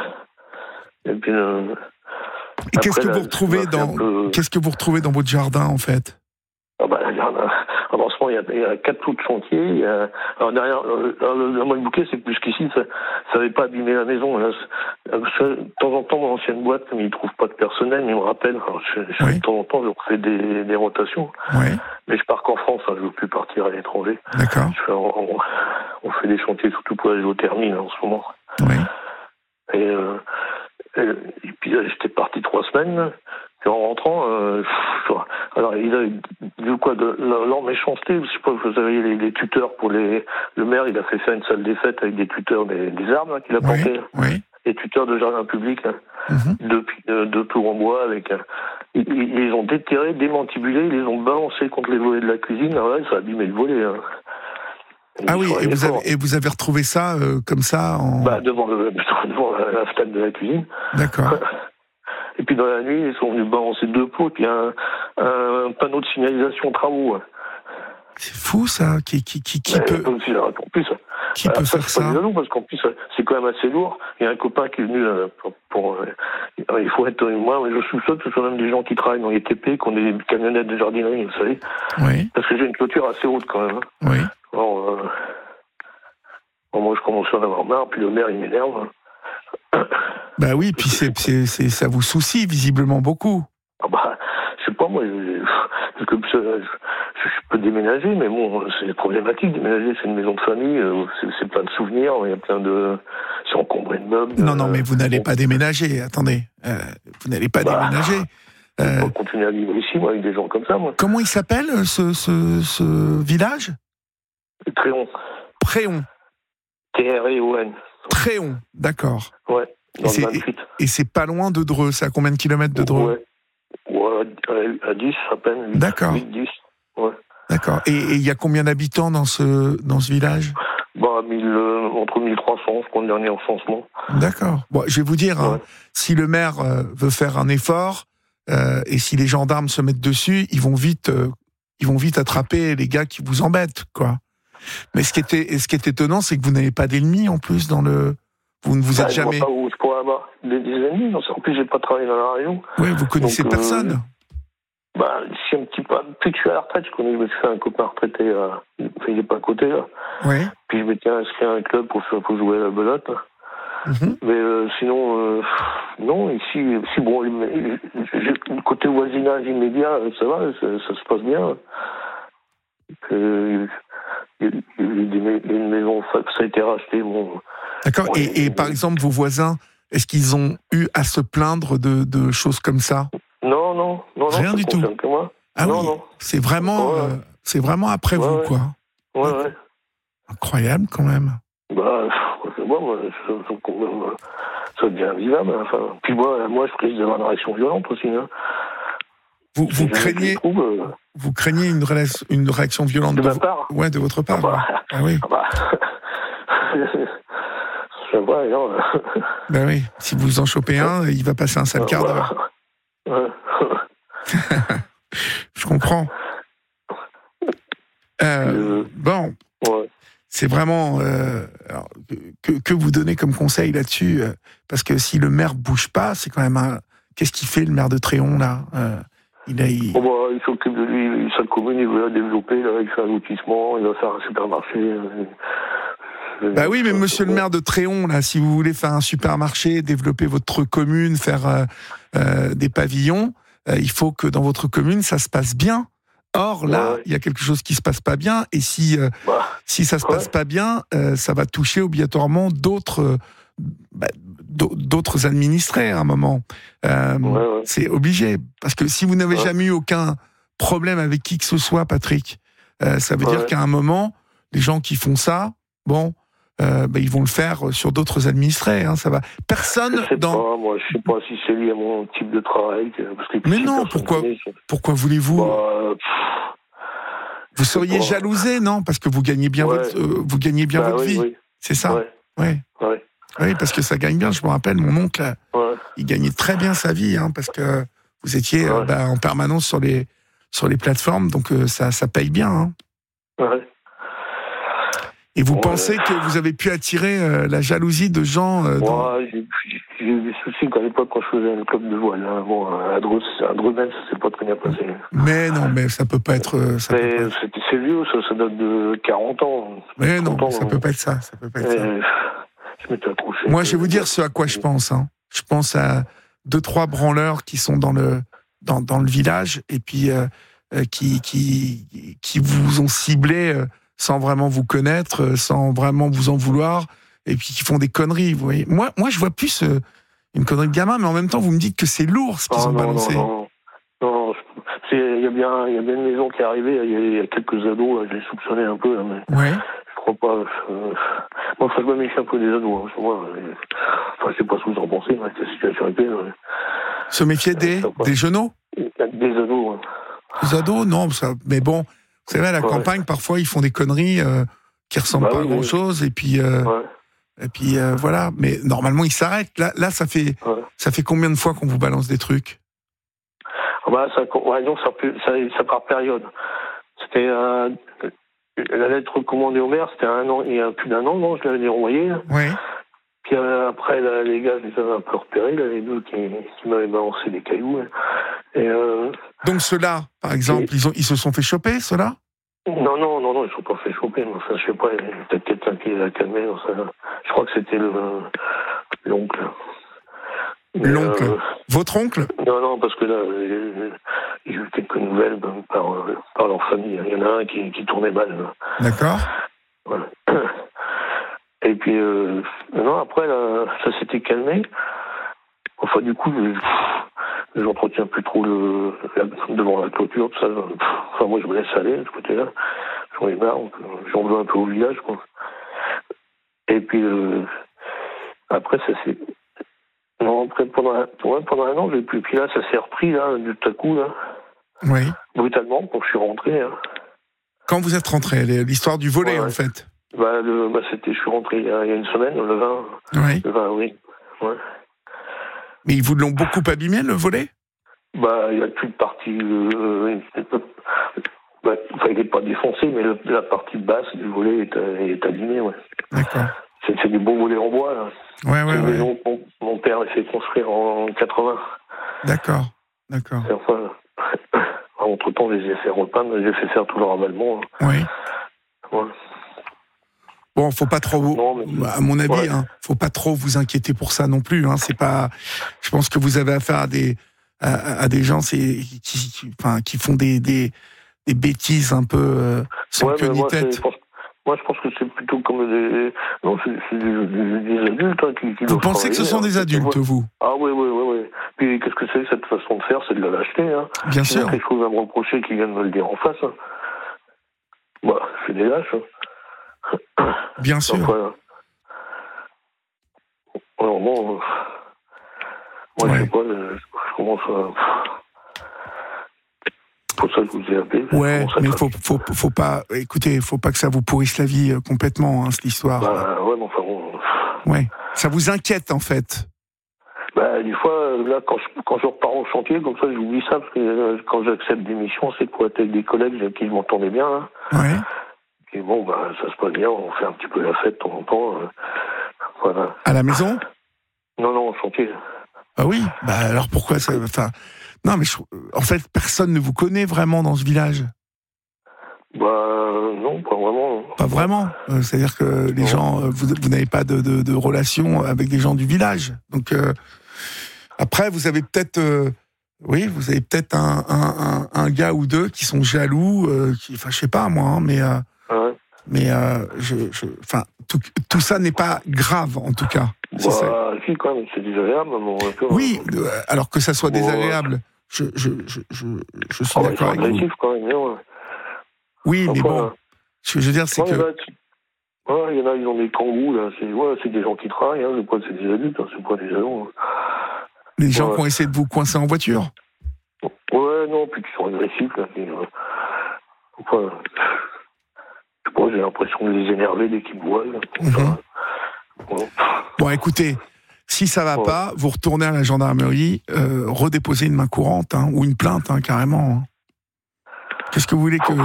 Speaker 8: Et puis, euh,
Speaker 1: Et qu'est-ce
Speaker 8: après,
Speaker 1: que
Speaker 8: là,
Speaker 1: vous retrouvez
Speaker 8: ça m'a fait
Speaker 1: dans
Speaker 8: un peu-
Speaker 1: qu'est-ce que vous retrouvez dans votre jardin en fait?
Speaker 8: Ah bah, il y en a- alors, en ce moment, il y, a, il y a quatre trous de chantier. Il y a, alors derrière, euh, le, le, le bouquet, c'est que jusqu'ici, ça n'avait pas abîmé la maison. Là, c'est- de temps en temps, mon ancienne boîte, comme ils ne trouvent pas de personnel, ils me rappellent. Alors, je, je-
Speaker 1: Oui.
Speaker 8: De temps en temps, je refais des, des rotations.
Speaker 1: Oui.
Speaker 8: Mais je pars qu'en France, hein, je ne veux plus partir à l'étranger.
Speaker 1: D'accord.
Speaker 8: Je fais, on, on fait des chantiers surtout pour la géothermie là, en ce moment.
Speaker 1: Oui.
Speaker 8: Et, euh, et, et puis là, j'étais parti trois semaines. Puis en rentrant, euh, pff, alors il a du quoi de leur méchanceté. Je sais pas, vous avez les, les tuteurs pour les. Le maire, il a fait faire une salle des fêtes avec des tuteurs des, des arbres là, qu'il a
Speaker 1: Oui.
Speaker 8: plantés.
Speaker 1: Oui.
Speaker 8: Les tuteurs de jardin public, là,
Speaker 1: Mhm.
Speaker 8: deux, euh, deux tours en bois avec. Euh, ils, ils les ont déterrés, démantibulés, ils les ont balancés contre les volets de la cuisine. Alors là, ça a abîmé le volet. Hein.
Speaker 1: Ah
Speaker 8: Ils
Speaker 1: oui,
Speaker 8: sont
Speaker 1: et
Speaker 8: allés
Speaker 1: vous avez
Speaker 8: fort.
Speaker 1: et vous avez retrouvé ça euh, comme ça en.
Speaker 8: Bah, devant, le, devant la, la fenêtre de la cuisine.
Speaker 1: D'accord.
Speaker 8: Et puis dans la nuit, ils sont venus balancer deux pots, et puis un, un panneau de signalisation travaux.
Speaker 1: C'est fou ça. Qui qui qui, qui
Speaker 8: Mais,
Speaker 1: peut
Speaker 8: en plus,
Speaker 1: qui
Speaker 8: alors,
Speaker 1: peut
Speaker 8: ça,
Speaker 1: faire
Speaker 8: c'est pas
Speaker 1: ça?
Speaker 8: des jaloux, parce qu'en plus, c'est quand même assez lourd. Il y a un copain qui est venu là, pour, pour euh, il faut être moi, je soupçonne que ce sont même des gens qui travaillent dans les T P, qui ont des camionnettes de jardinerie, vous savez.
Speaker 1: Oui.
Speaker 8: Parce que j'ai une clôture assez haute quand même. Hein.
Speaker 1: Oui.
Speaker 8: Alors, euh, bon, moi, je commence à en avoir marre, puis le maire, il m'énerve.
Speaker 1: Bah oui, puis c'est c'est c'est ça vous soucie visiblement beaucoup.
Speaker 8: Ah bah, je sais pas, moi, je, je, je, je peux déménager, mais bon, c'est problématique. Déménager, c'est une maison de famille, euh, c'est, c'est plein de souvenirs, il y a plein de... C'est encombré de meubles.
Speaker 1: Non non, mais vous n'allez
Speaker 8: bon,
Speaker 1: pas déménager. Attendez, euh, vous n'allez pas
Speaker 8: Bah,
Speaker 1: déménager.
Speaker 8: Je
Speaker 1: Euh,
Speaker 8: peux continuer à vivre ici, moi, avec des gens comme ça, moi.
Speaker 1: comment il s'appelle ce ce ce village?
Speaker 8: Tréon.
Speaker 1: Préon.
Speaker 8: T R E O N.
Speaker 1: Préon. D'accord.
Speaker 8: Ouais,
Speaker 1: Et
Speaker 8: dans
Speaker 1: c'est-
Speaker 8: le vingt-huit.
Speaker 1: Et c'est pas loin de Dreux. C'est à combien de kilomètres de Dreux?
Speaker 8: Ouais. Ouais, à, à dix, à peine.
Speaker 1: D'accord.
Speaker 8: huit, dix. Ouais.
Speaker 1: D'accord. Et et il y a combien d'habitants dans ce dans ce village?
Speaker 8: Bah, mille, euh, entre mille trois cents, je crois, le dernier recensement.
Speaker 1: D'accord. Bon, je vais vous dire, hein,
Speaker 8: Ouais.
Speaker 1: si le maire euh, veut faire un effort euh, et si les gendarmes se mettent dessus, ils vont vite, euh, ils vont vite attraper les gars qui vous embêtent, quoi. Mais ce qui était, ce qui est étonnant, c'est que vous n'avez pas d'ennemis en plus dans le. Vous ne vous
Speaker 8: Bah,
Speaker 1: êtes
Speaker 8: je vois
Speaker 1: jamais.
Speaker 8: pas où je pourrais avoir des, des ennemis. Non, en plus, j'ai pas travaillé dans la région.
Speaker 1: Oui, vous connaissez
Speaker 8: Donc, euh,
Speaker 1: personne.
Speaker 8: Bah, si un petit peu. Depuis que je suis à la retraite, je connais, je me suis fait un copain retraité, à, enfin, il est pas à côté, là.
Speaker 1: Oui.
Speaker 8: Puis je m'étais inscrit à un club pour, faire, pour jouer à la belote.
Speaker 1: Mhm.
Speaker 8: Mais euh, sinon, euh, non, ici, si bon, le côté voisinage immédiat, ça va, ça, ça se passe bien. Euh, Il y a une maison, ça a été racheté. Bon.
Speaker 1: D'accord.
Speaker 8: Ouais.
Speaker 1: Et, et par exemple, vos voisins, est-ce qu'ils ont eu à se plaindre de, de choses comme ça?
Speaker 8: Non, non, non, non,
Speaker 1: Rien
Speaker 8: ça
Speaker 1: du tout.
Speaker 8: concerne que moi.
Speaker 1: Ah
Speaker 8: non,
Speaker 1: oui.
Speaker 8: non.
Speaker 1: C'est vraiment,
Speaker 8: Ouais.
Speaker 1: euh, c'est vraiment après
Speaker 8: Ouais,
Speaker 1: vous,
Speaker 8: ouais.
Speaker 1: quoi.
Speaker 8: Ouais, ouais.
Speaker 1: Incroyable quand même.
Speaker 8: Bah, c'est bon, moi, ça, ça, quand même, euh, ça devient vivable. Enfin. Puis moi, moi, je risque d'avoir une réaction violente aussi. Hein.
Speaker 1: Vous, vous
Speaker 8: Je- je
Speaker 1: craignez,
Speaker 8: trouve, euh,
Speaker 1: vous craignez une, rela- une réaction violente
Speaker 8: de
Speaker 1: de,
Speaker 8: ma
Speaker 1: vo-
Speaker 8: part.
Speaker 1: ouais, de votre part.
Speaker 8: Ah bah.
Speaker 1: ouais. Ah oui.
Speaker 8: Ah bah. Je vois, non.
Speaker 1: Ben oui. Si vous en chopez un, il va passer un sale quart d'heure.
Speaker 8: Ouais.
Speaker 1: Je comprends. Euh,
Speaker 8: Euh,
Speaker 1: bon,
Speaker 8: Ouais.
Speaker 1: c'est vraiment euh, alors, que, que vous donnez comme conseil là-dessus, euh, parce que si le maire bouge pas, c'est quand même un. Qu'est-ce qu'il fait le maire de Tréon là? euh, Il a. Il...
Speaker 8: Bon, bah, il s'occupe de lui, sa commune, il veut la développer, là, il fait un lotissement, il va faire un supermarché. euh,
Speaker 1: Bah oui, mais monsieur le maire de Tréon, là, si vous voulez faire un supermarché, développer votre commune, faire euh, euh, des pavillons, euh, il faut que dans votre commune, ça se passe bien. Or, là, il ouais. y a quelque chose qui se passe pas bien, et si, euh, bah, si ça se ouais. passe pas bien, euh, ça va toucher obligatoirement d'autres, euh, bah, d'autres administrés à un moment. Euh, ouais, ouais. C'est obligé. Parce que si vous n'avez ouais. jamais eu aucun problème avec qui que ce soit, Patrick, euh, ça veut ouais. dire qu'à un moment, les gens qui font ça, bon, euh, bah, ils vont le faire sur d'autres administrés. Hein, ça va. Personne
Speaker 8: je sais
Speaker 1: dans.
Speaker 8: Pas, moi, je sais pas si c'est lié à mon type de travail. Parce que
Speaker 1: mais non, pourquoi, pourquoi voulez-vous bah, vous seriez pas... jalousé, non? Parce que vous gagnez bien ouais. votre, euh, vous gagnez bien bah, votre
Speaker 8: oui,
Speaker 1: vie.
Speaker 8: Oui.
Speaker 1: C'est ça.
Speaker 8: Ouais.
Speaker 1: Ouais.
Speaker 8: Ouais.
Speaker 1: Oui, parce que ça gagne bien. Je me rappelle, mon oncle, ouais. il gagnait très bien sa vie, hein, parce que vous étiez ouais. euh, bah, en permanence sur les sur les plateformes, donc euh, ça ça paye bien. Hein.
Speaker 8: Ouais.
Speaker 1: Et vous
Speaker 8: ouais.
Speaker 1: pensez que vous avez pu attirer euh, la jalousie de gens euh, dans...
Speaker 8: Ouais, j'ai, j'ai eu des soucis qu'à l'époque quand je faisais un club de voile. Hein. Bon, à Dreux-Mel, ça s'est pas très bien passé.
Speaker 1: Mais non, mais ça peut pas être. Ça
Speaker 8: mais
Speaker 1: peut pas...
Speaker 8: c'est, c'est vieux, ça, ça date de quarante ans.
Speaker 1: Mais non,
Speaker 8: ans,
Speaker 1: ça
Speaker 8: hein.
Speaker 1: peut pas être ça. Ça peut pas être
Speaker 8: et...
Speaker 1: ça.
Speaker 8: Je m'étais accroché.
Speaker 1: Moi, je vais vous dire ce à quoi je pense. Hein. Je pense à deux, trois branleurs qui sont dans le dans, dans le village et puis euh, euh, qui qui qui vous ont ciblé. Euh, sans vraiment vous connaître, sans vraiment vous en vouloir, et puis qui font des conneries, vous voyez. Moi, moi je vois plus euh, une connerie de gamin, mais en même temps, vous me dites que c'est lourd ce qu'ils oh, ont non, balancé.
Speaker 8: Non, non, non. Il y a bien, il y a bien une maison qui est arrivée, il y, y a quelques ados, là, je les soupçonnais un peu, là, mais
Speaker 1: ouais.
Speaker 8: je crois pas. Je, moi, enfin, je me méfie un peu des ados. Hein, moi, je, enfin, je sais pas ce que vous en pensez, avec la situation actuelle. Mais...
Speaker 1: Se méfier des, des genoux
Speaker 8: Des ados, ouais.
Speaker 1: Des ados, non, ça, mais bon... C'est vrai, à la ouais. campagne, parfois, ils font des conneries euh, qui ressemblent bah, pas oui, à grand-chose, oui. et puis, euh, ouais. et puis euh, voilà. Mais normalement, ils s'arrêtent. Là, là, ça fait, ouais. ça fait combien de fois qu'on vous balance des trucs?
Speaker 8: Bah, ça, ouais, donc ça, ça, ça part période. C'était euh, la lettre recommandée au maire, c'était un an, il y a plus d'un an, non, je l'avais renvoyée.
Speaker 1: Oui.
Speaker 8: Puis euh, après, là, les gars, je les avais un peu repérés, là, les deux qui, qui m'avaient balancé des cailloux. Là. Et, euh,
Speaker 1: donc ceux-là, par exemple, et... ils, ont, ils se sont fait choper, ceux-là?
Speaker 8: Non, non, non, non, ils ne sont pas fait choper. Mais enfin, je sais pas, il y a peut-être quelqu'un qui les a calmés. Enfin, je crois que c'était le, l'oncle. Mais,
Speaker 1: l'oncle euh, votre oncle?
Speaker 8: Non, non, parce que là, j'ai eu quelques nouvelles par, par leur famille. Il y en a un qui, qui tournait mal. Là.
Speaker 1: D'accord.
Speaker 8: Voilà. Et puis, euh, non, après, là, ça s'était calmé. Enfin, du coup, je n'entretiens plus trop le, la, devant la clôture, tout ça. Enfin, moi, je me laisse aller de ce côté-là. J'en ai marre, j'en veux un peu au village, quoi. Et puis, euh, après, ça s'est... Non, après, pendant un, ouais, pendant un an, j'ai plus. Puis là, ça s'est repris, là, du tout à coup, là.
Speaker 1: Oui.
Speaker 8: Brutalement, quand je suis rentré. Hein.
Speaker 1: Quand vous êtes rentré, l'histoire du volet, ouais, en fait.
Speaker 8: Bah, le, bah, c'était, je suis rentré il y a, il y a une semaine, le vingt.
Speaker 1: Oui.
Speaker 8: Le vingt avril. Ouais.
Speaker 1: Mais ils vous l'ont beaucoup abîmé, le volet?
Speaker 8: Bah, il y a toute partie. Euh, bah, enfin, il n'est pas défoncé, mais le, la partie basse du volet est, est abîmée, ouais.
Speaker 1: D'accord.
Speaker 8: C'est, c'est des beaux volets en bois, là.
Speaker 1: Ouais, ouais, ouais.
Speaker 8: Maison, mon, mon père l'a fait construire en quatre-vingts.
Speaker 1: D'accord, d'accord.
Speaker 8: Et enfin, entre-temps, je les ai fait repeindre, je les ai fait faire tout le ravalement.
Speaker 1: Oui.
Speaker 8: Ouais.
Speaker 1: Bon, faut pas trop,
Speaker 8: non, mais...
Speaker 1: à mon avis,
Speaker 8: ouais.
Speaker 1: hein, faut pas trop vous inquiéter pour ça non plus. Hein. C'est pas, je pense que vous avez affaire à des, à, à des gens, c'est qui, qui, enfin, qui font des, des, des bêtises un peu euh, sans
Speaker 8: ouais,
Speaker 1: queue ni
Speaker 8: moi,
Speaker 1: tête.
Speaker 8: Pense, moi, je pense que c'est plutôt comme des, non, c'est, c'est des, des, des adultes hein, qui, qui.
Speaker 1: Vous pensez que ce sont des adultes,
Speaker 8: ouais.
Speaker 1: vous?
Speaker 8: Ah oui, oui, oui, oui. Puis qu'est-ce que c'est cette façon de faire? C'est de la lâcheté. Hein.
Speaker 1: Bien
Speaker 8: si
Speaker 1: sûr.
Speaker 8: Il y a quelque chose à me reprocher qui viennent me le dire en face. Hein. Bah, je suis des lâches. Hein.
Speaker 1: Bien sûr.
Speaker 8: Donc, voilà. Alors bon, euh, moi ouais. je sais pas, je, je commence à. Pour ça que je vous ai appelé.
Speaker 1: Ouais, mais faut, faut, faut pas. Écoutez, faut pas que ça vous pourrisse la vie complètement, hein, cette histoire.
Speaker 8: Bah ouais, mais enfin bon.
Speaker 1: Ouais. Ça vous inquiète en fait.
Speaker 8: Bah des fois, là, quand je, quand je repars au chantier, comme ça, j'oublie ça parce que euh, quand j'accepte des missions, c'est pour être avec des collègues avec qui je m'entendais bien. Hein.
Speaker 1: Ouais.
Speaker 8: Et bon, bah, ça se passe bien, on fait un petit peu la fête de temps en temps. Euh, voilà.
Speaker 1: À la maison?
Speaker 8: Non, non, au chantier.
Speaker 1: Ah oui? Bah alors pourquoi ça... Enfin, non, mais je, en fait, personne ne vous connaît vraiment dans ce village.
Speaker 8: Bah non, pas vraiment.
Speaker 1: Pas vraiment. Euh, c'est-à-dire que les
Speaker 8: non.
Speaker 1: gens, euh, vous, vous n'avez pas de, de, de relation avec des gens du village. Donc euh, après, vous avez peut-être, euh, oui, vous avez peut-être un, un, un, un gars ou deux qui sont jaloux, euh, qui, enfin, je sais pas moi, hein, mais euh,
Speaker 8: Ouais.
Speaker 1: mais euh, je, je, enfin, tout, tout ça n'est pas grave en tout cas. C'est ça.
Speaker 8: Bah, si, quand même, c'est désagréable, mais un peu.
Speaker 1: Oui, euh, alors que ça soit
Speaker 8: Bon,
Speaker 1: désagréable, je, je, je, je, je suis
Speaker 8: Ah, ouais,
Speaker 1: d'accord
Speaker 8: c'est
Speaker 1: avec vous.
Speaker 8: agressif quand même, hein, ouais.
Speaker 1: Oui, mais
Speaker 8: Enfin,
Speaker 1: bon, ce que je veux dire, c'est
Speaker 8: ouais, il y en
Speaker 1: que
Speaker 8: a- ouais, il y en a, ils ont des kangous, là. C'est, ouais, c'est des gens qui travaillent, hein. C'est pas, c'est des adultes, hein. C'est pas des ados. Hein.
Speaker 1: les gens
Speaker 8: ouais.
Speaker 1: qui ont essayé de vous coincer en voiture.
Speaker 8: Ouais, non, puis qui sont agressifs, là. Qui, euh, enfin, je sais pas, j'ai l'impression de les énerver dès qu'ils me voient, là.
Speaker 1: Mhm.
Speaker 8: Ça, ouais.
Speaker 1: Bon, écoutez, si ça va
Speaker 8: Ouais.
Speaker 1: pas, vous retournez à la gendarmerie, euh, redéposez une main courante, hein, ou une plainte, hein, carrément. hein. Qu'est-ce que vous voulez que...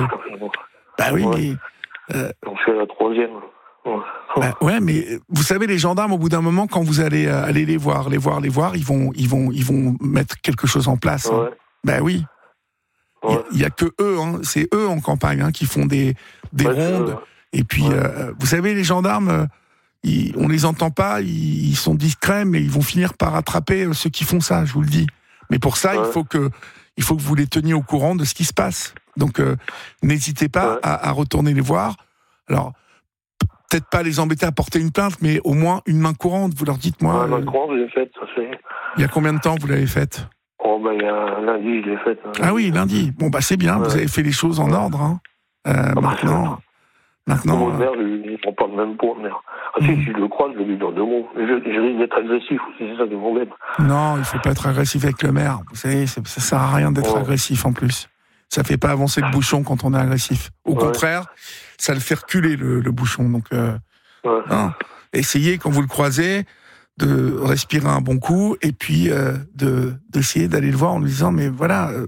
Speaker 1: Bah oui,
Speaker 8: Ouais.
Speaker 1: mais... euh,
Speaker 8: Donc, je suis à la troisième. Ouais.
Speaker 1: bah, ouais, mais vous savez, les gendarmes, au bout d'un moment, quand vous allez euh, aller les voir, les voir, les voir, ils vont, ils vont, ils vont mettre quelque chose en place. hein.
Speaker 8: Ouais.
Speaker 1: Bah oui. Il
Speaker 8: Ouais.
Speaker 1: y, y a que eux, hein, c'est eux en campagne hein, qui font des, des
Speaker 8: Ouais, c'est
Speaker 1: rondes.
Speaker 8: eux.
Speaker 1: Et puis,
Speaker 8: Ouais.
Speaker 1: euh, vous savez, les gendarmes, euh, ils, on les entend pas, ils, ils sont discrets, mais ils vont finir par attraper euh, ceux qui font ça, je vous le dis. Mais pour ça,
Speaker 8: Ouais.
Speaker 1: il faut que, il faut que vous les teniez au courant de ce qui se passe. Donc, euh, n'hésitez pas
Speaker 8: Ouais.
Speaker 1: à, à retourner les voir. Alors, peut-être pas les embêter à porter une plainte, mais au moins une main courante. Vous leur dites, moi,
Speaker 8: Ouais,
Speaker 1: euh,
Speaker 8: ma grande, je l'ai faite, ça fait.
Speaker 1: il y a combien de temps vous l'avez faite?
Speaker 8: Oh, bah, il y a un lundi, je l'ai faite. hein.
Speaker 1: Ah oui, lundi. Bon, bah c'est bien,
Speaker 8: Ouais.
Speaker 1: vous avez fait les choses en
Speaker 8: Ouais.
Speaker 1: ordre. Hein. Euh,
Speaker 8: bah,
Speaker 1: maintenant, maintenant
Speaker 8: Mon
Speaker 1: euh,
Speaker 8: mère, je ne parle même pas, mère. Ah,
Speaker 1: Mhm.
Speaker 8: si, si je le croise, je lui dis dans deux mots. Mais je, je risque d'être agressif aussi, c'est ça qui m'embête.
Speaker 1: non, il faut pas être agressif avec le maire. Vous savez, ça, ça sert à rien d'être
Speaker 8: Ouais.
Speaker 1: agressif en plus. Ça fait pas avancer le bouchon quand on est agressif. Au
Speaker 8: Ouais.
Speaker 1: contraire, ça le fait reculer le, le bouchon. Donc, euh,
Speaker 8: Ouais.
Speaker 1: non. Essayez quand vous le croisez de respirer un bon coup et puis euh, de d'essayer d'aller le voir en lui disant mais voilà, euh,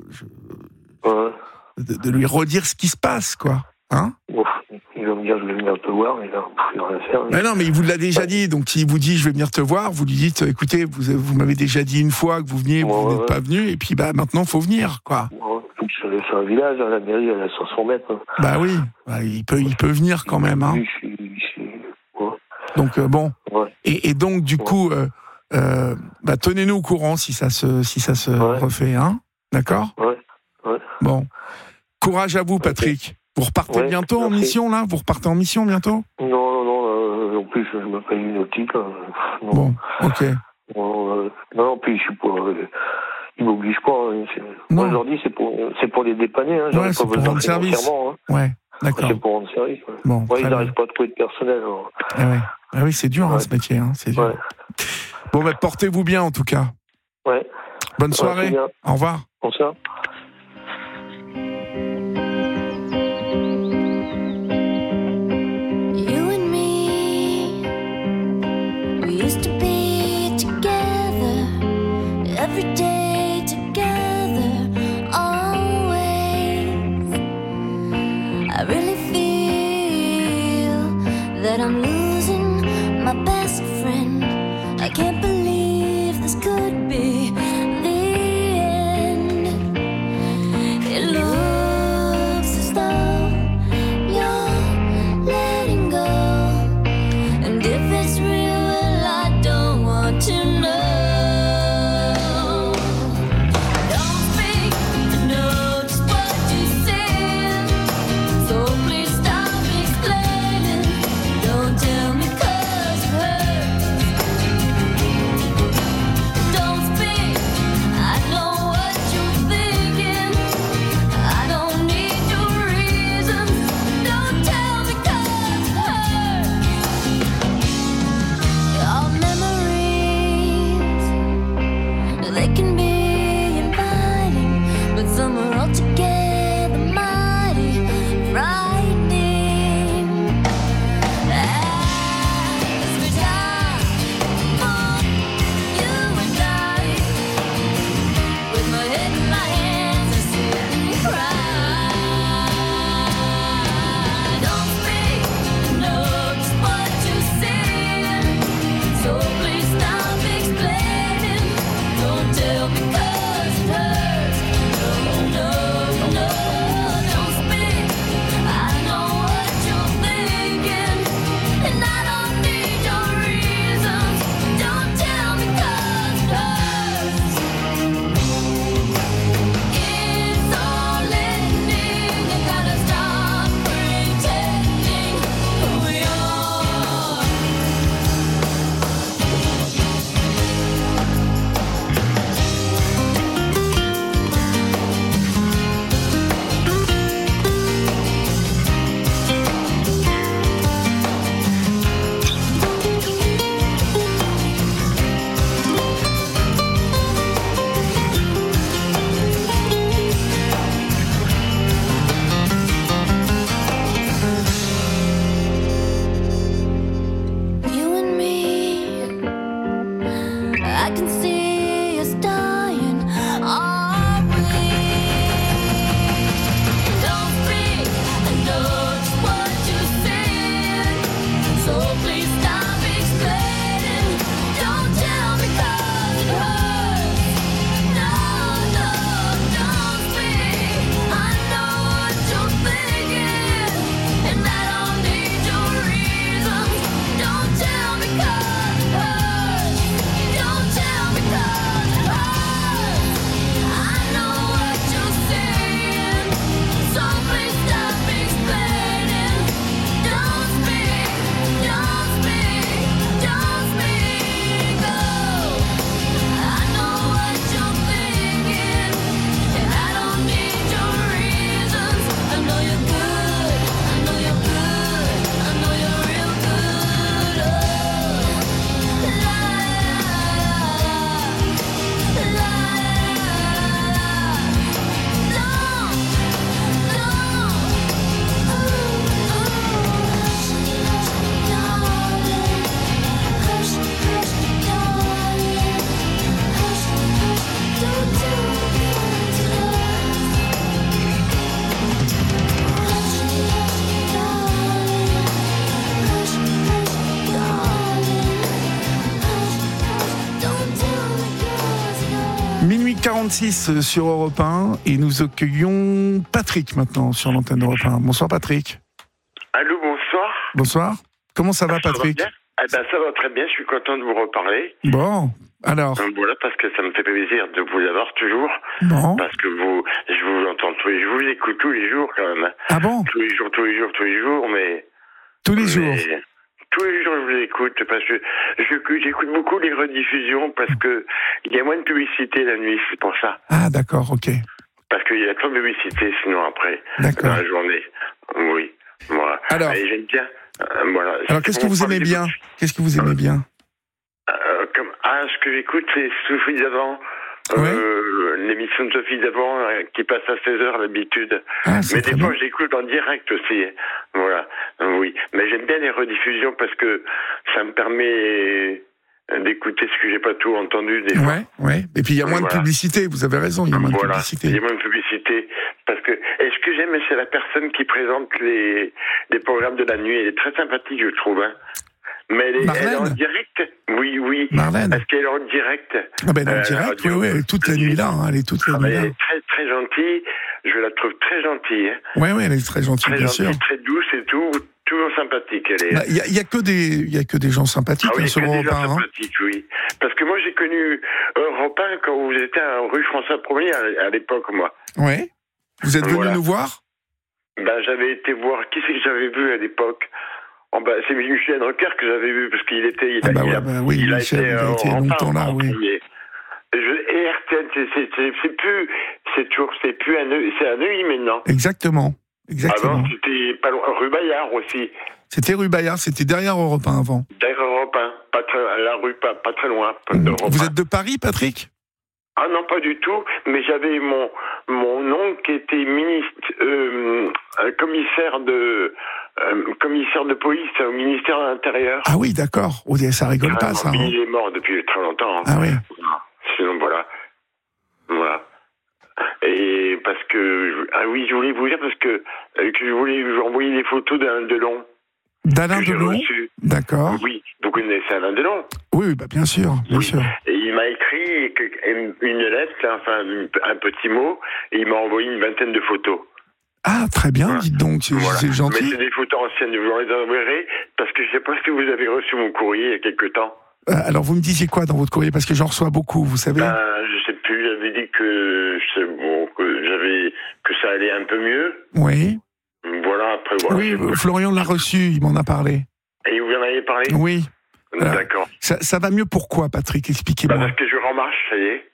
Speaker 1: je-
Speaker 8: Ouais.
Speaker 1: de, de lui redire ce qui se passe quoi. Hein?
Speaker 8: Ouf, il va me dire, je vais venir te voir, mais là, pff, il va rien faire.
Speaker 1: Mais non, mais il vous l'a déjà dit. Donc, s'il vous dit, je vais venir te voir, vous lui dites, écoutez, vous, vous m'avez déjà dit une fois que vous veniez,
Speaker 8: Ouais,
Speaker 1: vous n'êtes
Speaker 8: ouais.
Speaker 1: pas venu, et puis bah maintenant, faut venir, quoi.
Speaker 8: Ouais, donc, c'est c'est un village, hein, la mairie, elle a cinq cents mètres. Hein.
Speaker 1: Bah oui, bah, il peut, il peut venir quand même. Hein.
Speaker 8: Oui, je suis- je suis- ouais.
Speaker 1: Donc euh, bon.
Speaker 8: Ouais.
Speaker 1: Et, et donc, du
Speaker 8: Ouais.
Speaker 1: coup, euh, euh, bah, tenez-nous au courant si ça se, si ça se
Speaker 8: Ouais.
Speaker 1: refait, hein. D'accord?
Speaker 8: Ouais. Ouais.
Speaker 1: Bon. Courage à vous, Patrick. Vous repartez
Speaker 8: Ouais,
Speaker 1: bientôt en
Speaker 8: merci.
Speaker 1: mission, là? Vous repartez en mission bientôt?
Speaker 8: Non, non, non, euh, en plus, je me paye une optique. Là. Non.
Speaker 1: Bon, ok.
Speaker 8: Non, euh, non, puis je suis pas. Euh, ils m'obligent pas. Hein, c'est-
Speaker 1: Non.
Speaker 8: moi, je leur dis, c'est pour, c'est pour les dépanner. Hein, j'en ai
Speaker 1: Ouais,
Speaker 8: pas
Speaker 1: c'est pour
Speaker 8: besoin
Speaker 1: rendre service.
Speaker 8: financièrement, Hein.
Speaker 1: Ouais, d'accord.
Speaker 8: C'est pour rendre service. Ouais.
Speaker 1: Bon,
Speaker 8: Ouais,
Speaker 1: très
Speaker 8: ils
Speaker 1: bien.
Speaker 8: n'arrivent pas à trouver de personnel. Alors.
Speaker 1: Ah ouais. Ah oui, c'est dur, hein,
Speaker 8: Ouais.
Speaker 1: ce métier, hein, c'est dur.
Speaker 8: Ouais.
Speaker 1: Bon, bah, portez-vous bien, en tout cas.
Speaker 8: Ouais.
Speaker 1: Bonne
Speaker 8: Ouais,
Speaker 1: soirée.
Speaker 8: c'est bien.
Speaker 1: Au revoir.
Speaker 8: Bonsoir.
Speaker 5: You and me, we used to be together every day, together always. I really feel that I'm losing my best friend. I can't believe this could be the end. It looks as though you're letting go, and if it's real, well, I don't want to know. Don't speak, I know just what you said, so please stop explaining. Don't tell
Speaker 1: quarante-six sur Europe un et nous accueillons Patrick maintenant sur l'antenne d'Europe un. Bonsoir Patrick.
Speaker 9: Allô, bonsoir.
Speaker 1: Bonsoir. Comment ça va
Speaker 9: ça
Speaker 1: Patrick?
Speaker 9: va bien eh ben, ça va très bien, je suis content de vous reparler.
Speaker 1: Bon, alors.
Speaker 9: Donc, voilà, parce que ça me fait plaisir de vous avoir toujours.
Speaker 1: Bon.
Speaker 9: Parce que vous, je vous entends tous les jours, je vous écoute tous les jours quand même.
Speaker 1: Ah bon?
Speaker 9: Tous les jours, tous les jours, tous les jours, mais...
Speaker 1: Tous les
Speaker 9: mais,
Speaker 1: jours.
Speaker 9: Tous les jours, je vous écoute parce que je, j'écoute beaucoup les rediffusions parce que il y a moins de publicité la nuit, c'est pour ça.
Speaker 1: Ah d'accord, ok.
Speaker 9: Parce qu'il y a trop de publicité sinon après,
Speaker 1: d'accord.
Speaker 9: dans la journée. Oui, voilà.
Speaker 1: Alors,
Speaker 9: et j'aime bien. Euh, voilà.
Speaker 1: Alors qu'est-ce que vous aimez bien? Qu'est-ce que vous aimez bien?
Speaker 9: euh, comme, Ah, ce que j'écoute, c'est Sophie d'avant. Euh, ouais. L'émission de Sophie d'avant euh, qui passe à seize heures d'habitude.
Speaker 1: Ah,
Speaker 9: mais des fois
Speaker 1: bien.
Speaker 9: j'écoute en direct aussi. Voilà. Oui. Mais j'aime bien les rediffusions parce que ça me permet d'écouter ce que j'ai pas tout entendu des fois.
Speaker 1: Ouais, ouais. Et puis il y a moins
Speaker 9: voilà.
Speaker 1: de publicité, vous avez raison, il y a moins
Speaker 9: voilà.
Speaker 1: de publicité.
Speaker 9: Il y a moins de publicité. Parce que, et ce que j'aime, c'est la personne qui présente les, les programmes de la nuit. Elle est très sympathique, je trouve. Hein. Mais elle est, elle est en direct. Oui, oui.
Speaker 1: Marlène.
Speaker 9: Parce qu'elle est en direct.
Speaker 1: Ah ben,
Speaker 9: euh,
Speaker 1: en direct, oui, oui, elle est toute la nuit là, hein, elle est toute la
Speaker 9: ah,
Speaker 1: nuit là.
Speaker 9: Elle est très, très gentille. Je la trouve très gentille. Hein.
Speaker 1: Oui, oui, elle est très gentille,
Speaker 9: très
Speaker 1: bien
Speaker 9: gentille,
Speaker 1: sûr.
Speaker 9: Très douce et tout. Toujours sympathique, elle est.
Speaker 1: Il bah, y, y a que des, il y a que des gens sympathiques,
Speaker 9: ah, oui,
Speaker 1: hein, sur Europe un.
Speaker 9: Sympathiques, hein. Oui. Parce que moi, j'ai connu Europe un quand vous étiez à rue François Ier à, à l'époque, moi.
Speaker 1: Oui. Vous êtes venu
Speaker 9: voilà.
Speaker 1: nous voir?
Speaker 9: Ben, j'avais été voir. Qui c'est que j'avais vu à l'époque? Oh, ben, c'est Michel Drucker que j'avais vu parce qu'il était. Il
Speaker 1: ah
Speaker 9: a,
Speaker 1: bah
Speaker 9: il
Speaker 1: ouais,
Speaker 9: a,
Speaker 1: bah oui,
Speaker 9: il a
Speaker 1: Michel,
Speaker 9: été,
Speaker 1: il a été
Speaker 9: euh,
Speaker 1: longtemps là, oui.
Speaker 9: Je, et R T L, c'est, c'est, c'est, c'est plus, c'est toujours, c'est plus un Neuilly, c'est un Neuilly maintenant.
Speaker 1: Exactement, exactement.
Speaker 9: Avant, c'était pas loin, rue Bayard aussi.
Speaker 1: C'était rue Bayard, c'était derrière Europe un avant.
Speaker 9: Derrière Europe un, pas très, la rue, pas, pas très loin. Pas
Speaker 1: mmh. Vous êtes de Paris, Patrick?
Speaker 9: Ah non, pas du tout, mais j'avais mon, mon oncle qui était ministre, euh, commissaire de, euh, commissaire de police au ministère de l'Intérieur.
Speaker 1: Ah oui, d'accord. Oh, ça rigole ah, pas, ça.
Speaker 9: Il
Speaker 1: hein.
Speaker 9: est mort depuis très longtemps.
Speaker 1: Ah oui.
Speaker 9: Sinon, voilà. Voilà. Et parce que, ah oui, je voulais vous dire parce que, que je voulais vous envoyer des photos d'Alain Delon.
Speaker 1: D'Alain Delon? D'accord.
Speaker 9: Oui, vous connaissez Alain Delon?
Speaker 1: Oui, bah bien sûr, bien
Speaker 9: oui.
Speaker 1: sûr.
Speaker 9: Et il m'a écrit une lettre, enfin un petit mot, et il m'a envoyé une vingtaine de photos.
Speaker 1: Ah, très bien, voilà. Dites donc, c'est, voilà. c'est gentil.
Speaker 9: Mais c'est des photos anciennes, je vous les enverrai, parce que je ne sais pas si vous avez reçu mon courrier il y a quelque temps.
Speaker 1: Euh, alors, vous me disiez quoi dans votre courrier? Parce que j'en reçois beaucoup, vous savez.
Speaker 9: Ben, je sais plus, j'avais dit que, bon, que, j'avais, que ça allait un peu mieux.
Speaker 1: Oui.
Speaker 9: Voilà, après, voilà.
Speaker 1: Oui, Florian l'a reçu, il m'en a parlé.
Speaker 9: Et vous en avez parlé?
Speaker 1: Oui.
Speaker 9: Alors, d'accord.
Speaker 1: Ça, ça va mieux pourquoi, Patrick? Expliquez-moi.
Speaker 9: Ben parce que je remarche, ça y est.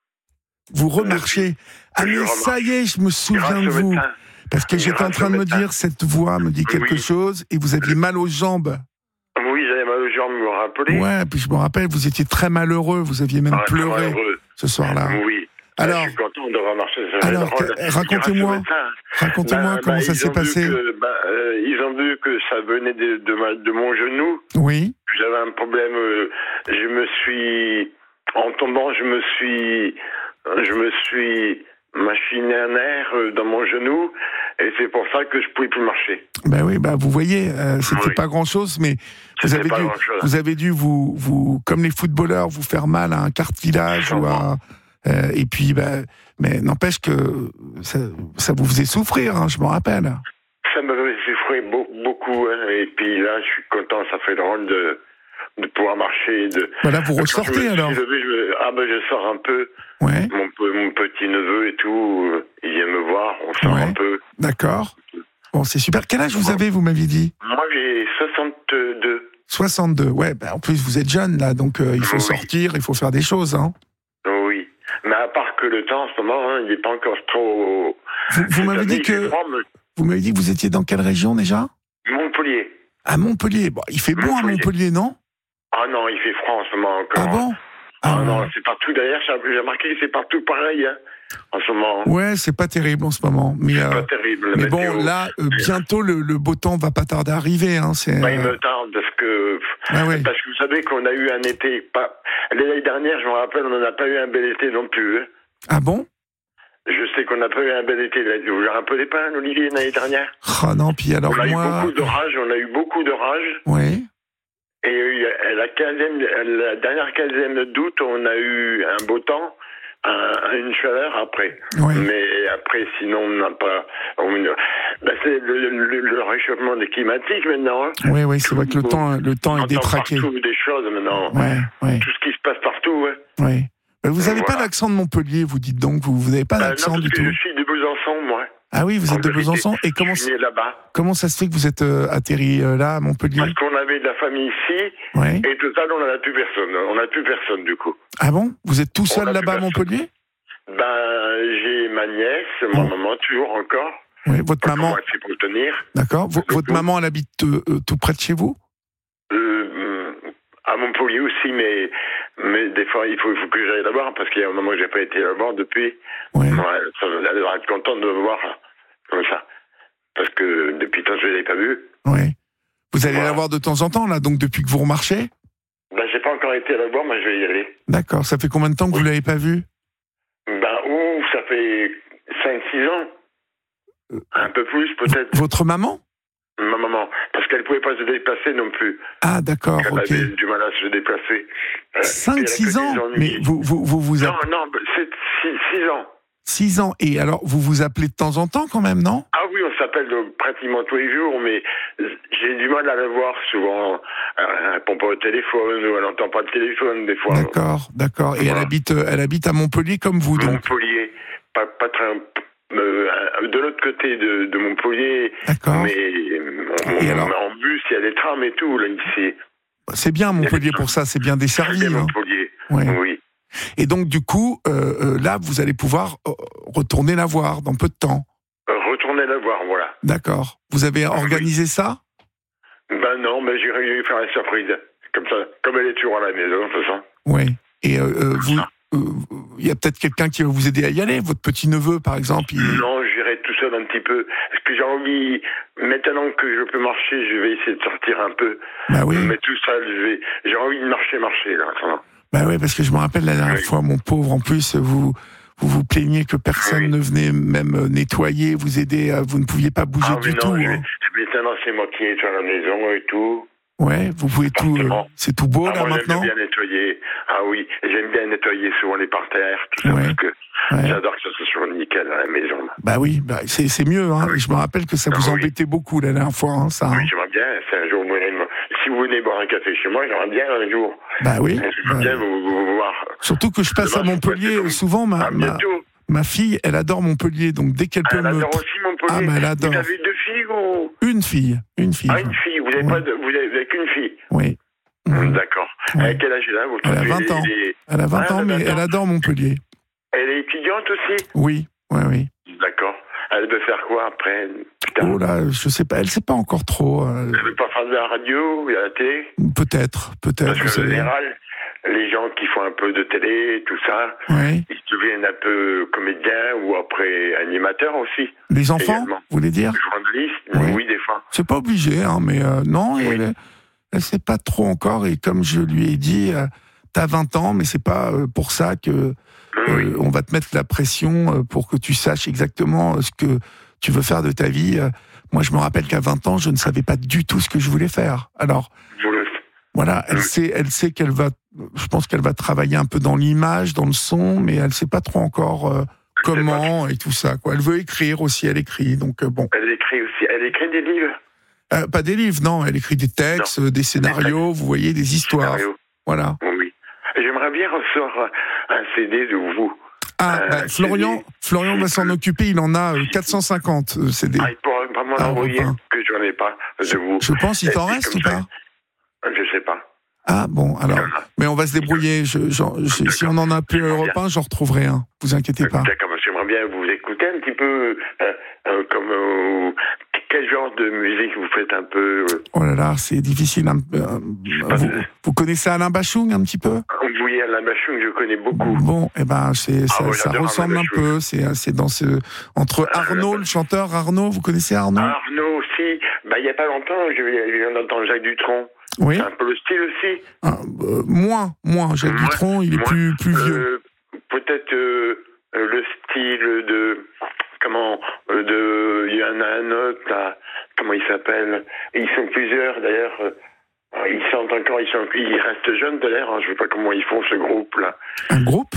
Speaker 1: Vous remarchez? Ah, mais ça y est, je me souviens de vous. Médecin. Parce que j'étais en train de me dire, cette voix me dit quelque oui. chose, et vous aviez mal aux jambes.
Speaker 9: Oui, j'avais mal aux jambes, vous me rappelez?
Speaker 1: Ouais, puis je me rappelle, vous étiez très malheureux, vous aviez même ah, pleuré ce soir-là.
Speaker 9: Oui.
Speaker 1: Alors,
Speaker 9: je suis content de remarcher.
Speaker 1: Alors, racontez-moi, racontez-moi bah, comment bah, ça s'est passé.
Speaker 9: Que, bah, euh, ils ont vu que ça venait de, de, ma, de mon genou.
Speaker 1: Oui.
Speaker 9: J'avais un problème. Euh, je me suis, en tombant, je me suis, je me suis machiné un nerf dans mon genou, et c'est pour ça que je pouvais plus marcher.
Speaker 1: Ben oui, bah vous voyez, euh, c'était oui. pas grand-chose, mais vous avez, dû, vous avez dû vous, vous, comme les footballeurs, vous faire mal à un cartilage ou à. Euh, et puis, bah, mais n'empêche que ça, ça vous faisait souffrir, hein, je me rappelle.
Speaker 9: Ça me faisait souffrir beaucoup, hein, et puis là, je suis content, ça fait drôle de, de pouvoir marcher. De...
Speaker 1: Bah là, vous ressortez alors.
Speaker 9: Levé, je me... Ah ben, je sors un peu.
Speaker 1: Ouais.
Speaker 9: Mon, mon petit neveu et tout, il vient me voir, on sort ouais. un peu.
Speaker 1: D'accord. Bon, c'est super. Quel âge vous avez, vous m'aviez dit?
Speaker 9: Moi, j'ai soixante-deux.
Speaker 1: soixante-deux, ouais. Bah, en plus, vous êtes jeune là, donc euh, il faut oui. sortir, il faut faire des choses, hein.
Speaker 9: Oui. Mais à part que le temps, en ce moment, hein, il n'est pas encore trop...
Speaker 1: Vous, vous m'avez dit que... Froid, mais... Vous m'avez dit que vous étiez dans quelle région, déjà?
Speaker 9: Montpellier.
Speaker 1: À Montpellier. Bon, il fait beau à Montpellier, non?
Speaker 9: Ah non, il fait froid en ce moment encore.
Speaker 1: Ah bon?
Speaker 9: Ah
Speaker 1: ah
Speaker 9: non, c'est partout. D'ailleurs, j'ai remarqué que c'est partout pareil, hein, en ce moment.
Speaker 1: Ouais, c'est pas terrible en ce moment. Mais,
Speaker 9: c'est
Speaker 1: euh,
Speaker 9: pas terrible.
Speaker 1: Mais bon, là, euh, bientôt, le, le beau temps va pas tarder à arriver. Hein, c'est,
Speaker 9: bah, il me tarde parce que...
Speaker 1: Ah ouais.
Speaker 9: Parce que vous savez qu'on a eu un été... Pas... L'année dernière, je me rappelle, on n'a pas eu un bel été non plus. Hein.
Speaker 1: Ah bon?
Speaker 9: Je sais qu'on n'a pas eu un bel été. Vous vous rappelez pas, Olivier, l'année dernière?
Speaker 1: Ah non, puis alors
Speaker 9: on a
Speaker 1: moi...
Speaker 9: eu beaucoup d'orages, on a eu beaucoup d'orages.
Speaker 1: Oui.
Speaker 9: Et la, quinzième, la dernière quinzaine d'août, on a eu un beau temps, un, une chaleur après.
Speaker 1: Oui.
Speaker 9: Mais après, sinon, on n'a pas... On, ben, c'est le, le, le réchauffement des climatiques maintenant. Hein.
Speaker 1: Oui, oui, c'est vrai que le temps, le temps
Speaker 9: on
Speaker 1: est détraqué.
Speaker 9: partout des choses maintenant.
Speaker 1: Ouais, ouais.
Speaker 9: Tout ce qui se passe partout. Ouais.
Speaker 1: Oui. Vous n'avez
Speaker 9: Voilà.
Speaker 1: pas l'accent de Montpellier, vous dites donc, vous n'avez pas
Speaker 9: Euh,
Speaker 1: d'accent
Speaker 9: non, parce
Speaker 1: du
Speaker 9: que
Speaker 1: tout.
Speaker 9: je suis de Besançon, moi.
Speaker 1: Ah oui, vous êtes de
Speaker 9: En vérité,
Speaker 1: Besançon. Et comment,
Speaker 9: Je suis né là-bas.
Speaker 1: comment ça se fait que vous êtes euh, atterri euh, là, à Montpellier?
Speaker 9: Parce qu'on avait de la famille ici,
Speaker 1: Ouais.
Speaker 9: et total, on n'a plus personne. On n'a plus personne, du coup.
Speaker 1: Ah bon? Vous êtes tout seul
Speaker 9: a
Speaker 1: là-bas à
Speaker 9: plus
Speaker 1: Montpellier?
Speaker 9: Ben, j'ai ma nièce, ma
Speaker 1: Oh.
Speaker 9: maman, toujours encore.
Speaker 1: Oui, votre
Speaker 9: Pas
Speaker 1: maman.
Speaker 9: comment elle fait pour le tenir.
Speaker 1: D'accord. V-
Speaker 9: Le
Speaker 1: votre
Speaker 9: pauvre.
Speaker 1: maman, elle habite euh, euh, tout près de chez vous?
Speaker 9: Euh, à Montpellier aussi, mais, mais des fois, il faut, il faut que j'aille la voir, parce qu'il y a un moment que j'ai pas été la voir depuis.
Speaker 1: Oui.
Speaker 9: Ouais, ça, elle devrait être contente de me voir comme ça. Parce que depuis tant que je ne l'ai pas vue.
Speaker 1: Oui. Vous allez
Speaker 9: Voilà.
Speaker 1: la voir de temps en temps, là, donc depuis que vous remarchez?
Speaker 9: Ben, j'ai pas encore été la voir, mais je vais y aller.
Speaker 1: D'accord. Ça fait combien de temps que vous
Speaker 9: Oui.
Speaker 1: l'avez pas vue?
Speaker 9: Ben, ouh, ça fait cinq six ans. Un peu plus, peut-être.
Speaker 1: Votre maman?
Speaker 9: Ma maman. Parce qu'elle ne pouvait pas se déplacer non plus.
Speaker 1: Ah, d'accord,
Speaker 9: Elle
Speaker 1: ok.
Speaker 9: avait du mal à se déplacer. Euh,
Speaker 1: cinq six ans? Mais vous, vous, vous, vous
Speaker 9: Non,
Speaker 1: appelez...
Speaker 9: non, c'est six ans.
Speaker 1: six ans. Et alors, vous vous appelez de temps en temps quand même, non?
Speaker 9: Ah oui, on s'appelle euh, pratiquement tous les jours, mais j'ai du mal à la voir souvent. Euh, Elle répond pas au téléphone, ou elle n'entend pas le téléphone, des fois.
Speaker 1: D'accord, d'accord. Et elle
Speaker 9: Voilà.
Speaker 1: habite, euh, elle habite à Montpellier comme vous, donc?
Speaker 9: Montpellier. Pas, pas très... euh, de l'autre côté de, de Montpellier.
Speaker 1: D'accord.
Speaker 9: Mais euh,
Speaker 1: Et
Speaker 9: on,
Speaker 1: alors
Speaker 9: en bus, il y a des trams et tout, là, ici.
Speaker 1: C'est bien Montpellier pour ça, c'est bien
Speaker 9: Très
Speaker 1: desservi.
Speaker 9: bien,
Speaker 1: Hein.
Speaker 9: Montpellier.
Speaker 1: Ouais.
Speaker 9: Oui.
Speaker 1: Et donc, du coup, euh, euh, là, vous allez pouvoir euh, retourner la voir dans peu de temps.
Speaker 9: Euh, Retournez la voir, voilà.
Speaker 1: D'accord. Vous avez organisé ça?
Speaker 9: Ben non, mais j'irai lui faire une surprise. Comme ça, comme elle est toujours à la maison, de toute façon.
Speaker 1: Oui. Et euh, euh, vous, euh, il y a peut-être quelqu'un qui va vous aider à y aller, votre petit neveu, par exemple. Il...
Speaker 9: Non, j'irai tout seul un petit peu. Parce que j'ai envie, maintenant que je peux marcher, je vais essayer de sortir un peu.
Speaker 1: Bah oui.
Speaker 9: Mais tout ça, je vais, j'ai envie de marcher, marcher, là. Ça.
Speaker 1: Bah oui, parce que je me rappelle la dernière
Speaker 9: Oui.
Speaker 1: fois, mon pauvre, en plus, vous vous, vous plaignez que personne
Speaker 9: Oui.
Speaker 1: ne venait même nettoyer, vous aider, à- vous ne pouviez pas bouger
Speaker 9: Ah, mais
Speaker 1: du
Speaker 9: non,
Speaker 1: tout.
Speaker 9: je,
Speaker 1: Hein.
Speaker 9: je maintenant, c'est moi qui nettoie la maison et tout.
Speaker 1: Ouais, vous pouvez tout. euh,
Speaker 9: Forcément.
Speaker 1: c'est tout beau
Speaker 9: Ah,
Speaker 1: là
Speaker 9: moi,
Speaker 1: maintenant.
Speaker 9: j'aime bien nettoyer. Ah oui, j'aime bien nettoyer souvent les parterres, tout ça,
Speaker 1: Ouais.
Speaker 9: parce que
Speaker 1: Ouais.
Speaker 9: j'adore que ça soit toujours nickel à la maison. Là.
Speaker 1: Bah oui, bah c'est c'est mieux. Hein.
Speaker 9: Ah oui.
Speaker 1: Je me rappelle que ça
Speaker 9: Ah
Speaker 1: vous
Speaker 9: oui.
Speaker 1: embêtait beaucoup la dernière fois, hein, ça.
Speaker 9: Oui,
Speaker 1: Hein.
Speaker 9: j'aimerais bien, c'est un jour, vous venez me- si vous venez boire un café chez moi, j'aimerais bien un jour.
Speaker 1: Bah oui.
Speaker 9: J'aimerais
Speaker 1: bah,
Speaker 9: bien vous, vous- vous voir.
Speaker 1: surtout que je passe à
Speaker 9: Demain, je
Speaker 1: Montpellier
Speaker 9: peux passer
Speaker 1: souvent. Ma,
Speaker 9: À
Speaker 1: ma,
Speaker 9: bientôt.
Speaker 1: ma fille, elle adore Montpellier, donc dès qu'elle peut
Speaker 9: Elle
Speaker 1: me.
Speaker 9: adore aussi Montpellier.
Speaker 1: Ah, mais elle adore.
Speaker 9: Vous avez deux filles ou...
Speaker 1: Une fille, une fille.
Speaker 9: Ah, une fille, vous n'avez
Speaker 1: Oui.
Speaker 9: pas de... vous avez, vous avez qu'une fille.
Speaker 1: Oui.
Speaker 9: Hum, D'accord.
Speaker 1: Oui.
Speaker 9: À quel âge elle a votre
Speaker 1: Elle a
Speaker 9: fille
Speaker 1: vingt ans.
Speaker 9: Elle est,
Speaker 1: Elle a vingt
Speaker 9: Ah,
Speaker 1: ans,
Speaker 9: elle a
Speaker 1: mais
Speaker 9: vingt
Speaker 1: elle
Speaker 9: ans.
Speaker 1: adore Montpellier.
Speaker 9: elle est étudiante aussi.
Speaker 1: Oui, oui, oui.
Speaker 9: D'accord. Elle veut faire quoi après plus tard
Speaker 1: Oh là, je sais pas, elle sait pas encore trop. euh,
Speaker 9: Elle veut pas faire de la radio ou de la télé.
Speaker 1: peut-être, peut-être,
Speaker 9: Parce
Speaker 1: vous
Speaker 9: qu'en
Speaker 1: savez.
Speaker 9: général, les gens qui font un peu de télé, tout ça,
Speaker 1: Oui.
Speaker 9: ils deviennent un peu comédiens ou après animateurs aussi.
Speaker 1: Les enfants,
Speaker 9: Également.
Speaker 1: vous voulez dire?
Speaker 9: Journalistes,
Speaker 1: Oui.
Speaker 9: oui, des fois.
Speaker 1: C'est pas obligé, hein, mais euh, non,
Speaker 9: Oui.
Speaker 1: elle, elle sait pas trop encore. Et comme je lui ai dit, euh, t'as vingt ans, mais c'est pas euh, pour ça que euh,
Speaker 9: Oui.
Speaker 1: on va te mettre la pression euh, pour que tu saches exactement euh, ce que tu veux faire de ta vie. Euh, moi, je me rappelle qu'à vingt ans, je ne savais pas du tout ce que je voulais faire. Alors,
Speaker 9: Vous le...
Speaker 1: voilà, elle
Speaker 9: Oui.
Speaker 1: sait, elle sait qu'elle va, je pense qu'elle va travailler un peu dans l'image, dans le son, mais elle sait pas trop encore euh, comment et tout ça, quoi. Elle veut écrire aussi, elle écrit, donc euh, bon.
Speaker 9: Elle écrit aussi. Elle écrit des livres.
Speaker 1: Euh, pas des livres, non, elle écrit des textes, euh, des scénarios, vous voyez, des histoires.
Speaker 9: Scénario.
Speaker 1: Voilà.
Speaker 9: Oui. J'aimerais bien recevoir un C D de vous.
Speaker 1: Ah,
Speaker 9: Euh,
Speaker 1: bah, Florian,
Speaker 9: C D.
Speaker 1: Florian va s'en occuper, il en a euh, quatre cent cinquante euh, C D.
Speaker 9: Ah, il pourrait vraiment
Speaker 1: Ah,
Speaker 9: l'envoyer,
Speaker 1: enfin.
Speaker 9: que j'en ai pas de vous.
Speaker 1: Je pense, il
Speaker 9: Et
Speaker 1: t'en
Speaker 9: puis,
Speaker 1: reste
Speaker 9: comme
Speaker 1: ou
Speaker 9: ça,
Speaker 1: pas?
Speaker 9: Je sais pas.
Speaker 1: Ah bon, alors, mais on va se débrouiller. Je, j'en- je- si on en a plus Europe un, j'en retrouverai un. Vous inquiétez pas.
Speaker 9: D'accord, parce que j'aimerais bien vous écouter un petit peu, euh, euh, comme euh, quel genre de musique vous faites un peu. Euh,
Speaker 1: Oh là là, c'est difficile. hein. Euh, vous, vous connaissez Alain Bachung un petit peu?
Speaker 9: oui, Alain Bachung, je connais beaucoup.
Speaker 1: Bon, eh ben, c'est, ça,
Speaker 9: Ah ouais,
Speaker 1: ça
Speaker 9: j'adore
Speaker 1: ressemble
Speaker 9: Alain
Speaker 1: un peu. C'est, c'est dans ce entre Arnaud, le chanteur Arnaud. Vous connaissez Arnaud?
Speaker 9: Arnaud aussi, bah, il n'y a pas longtemps, je viens d'entendre Jacques Dutronc.
Speaker 1: Oui.
Speaker 9: C'est un peu le style aussi.
Speaker 1: Ah, euh, moins, moins. Jacques
Speaker 9: Moins,
Speaker 1: Dutronc, il est
Speaker 9: moins.
Speaker 1: plus, plus vieux.
Speaker 9: Euh, peut-être euh, euh, le style de. Comment euh, de. Il y en a un autre, là. Comment il s'appelle? Ils sont plusieurs, d'ailleurs. euh, Ils sont encore. Ils, sont, ils restent jeunes, d'ailleurs. Hein, je ne sais pas comment ils font, ce groupe-là.
Speaker 1: Un groupe?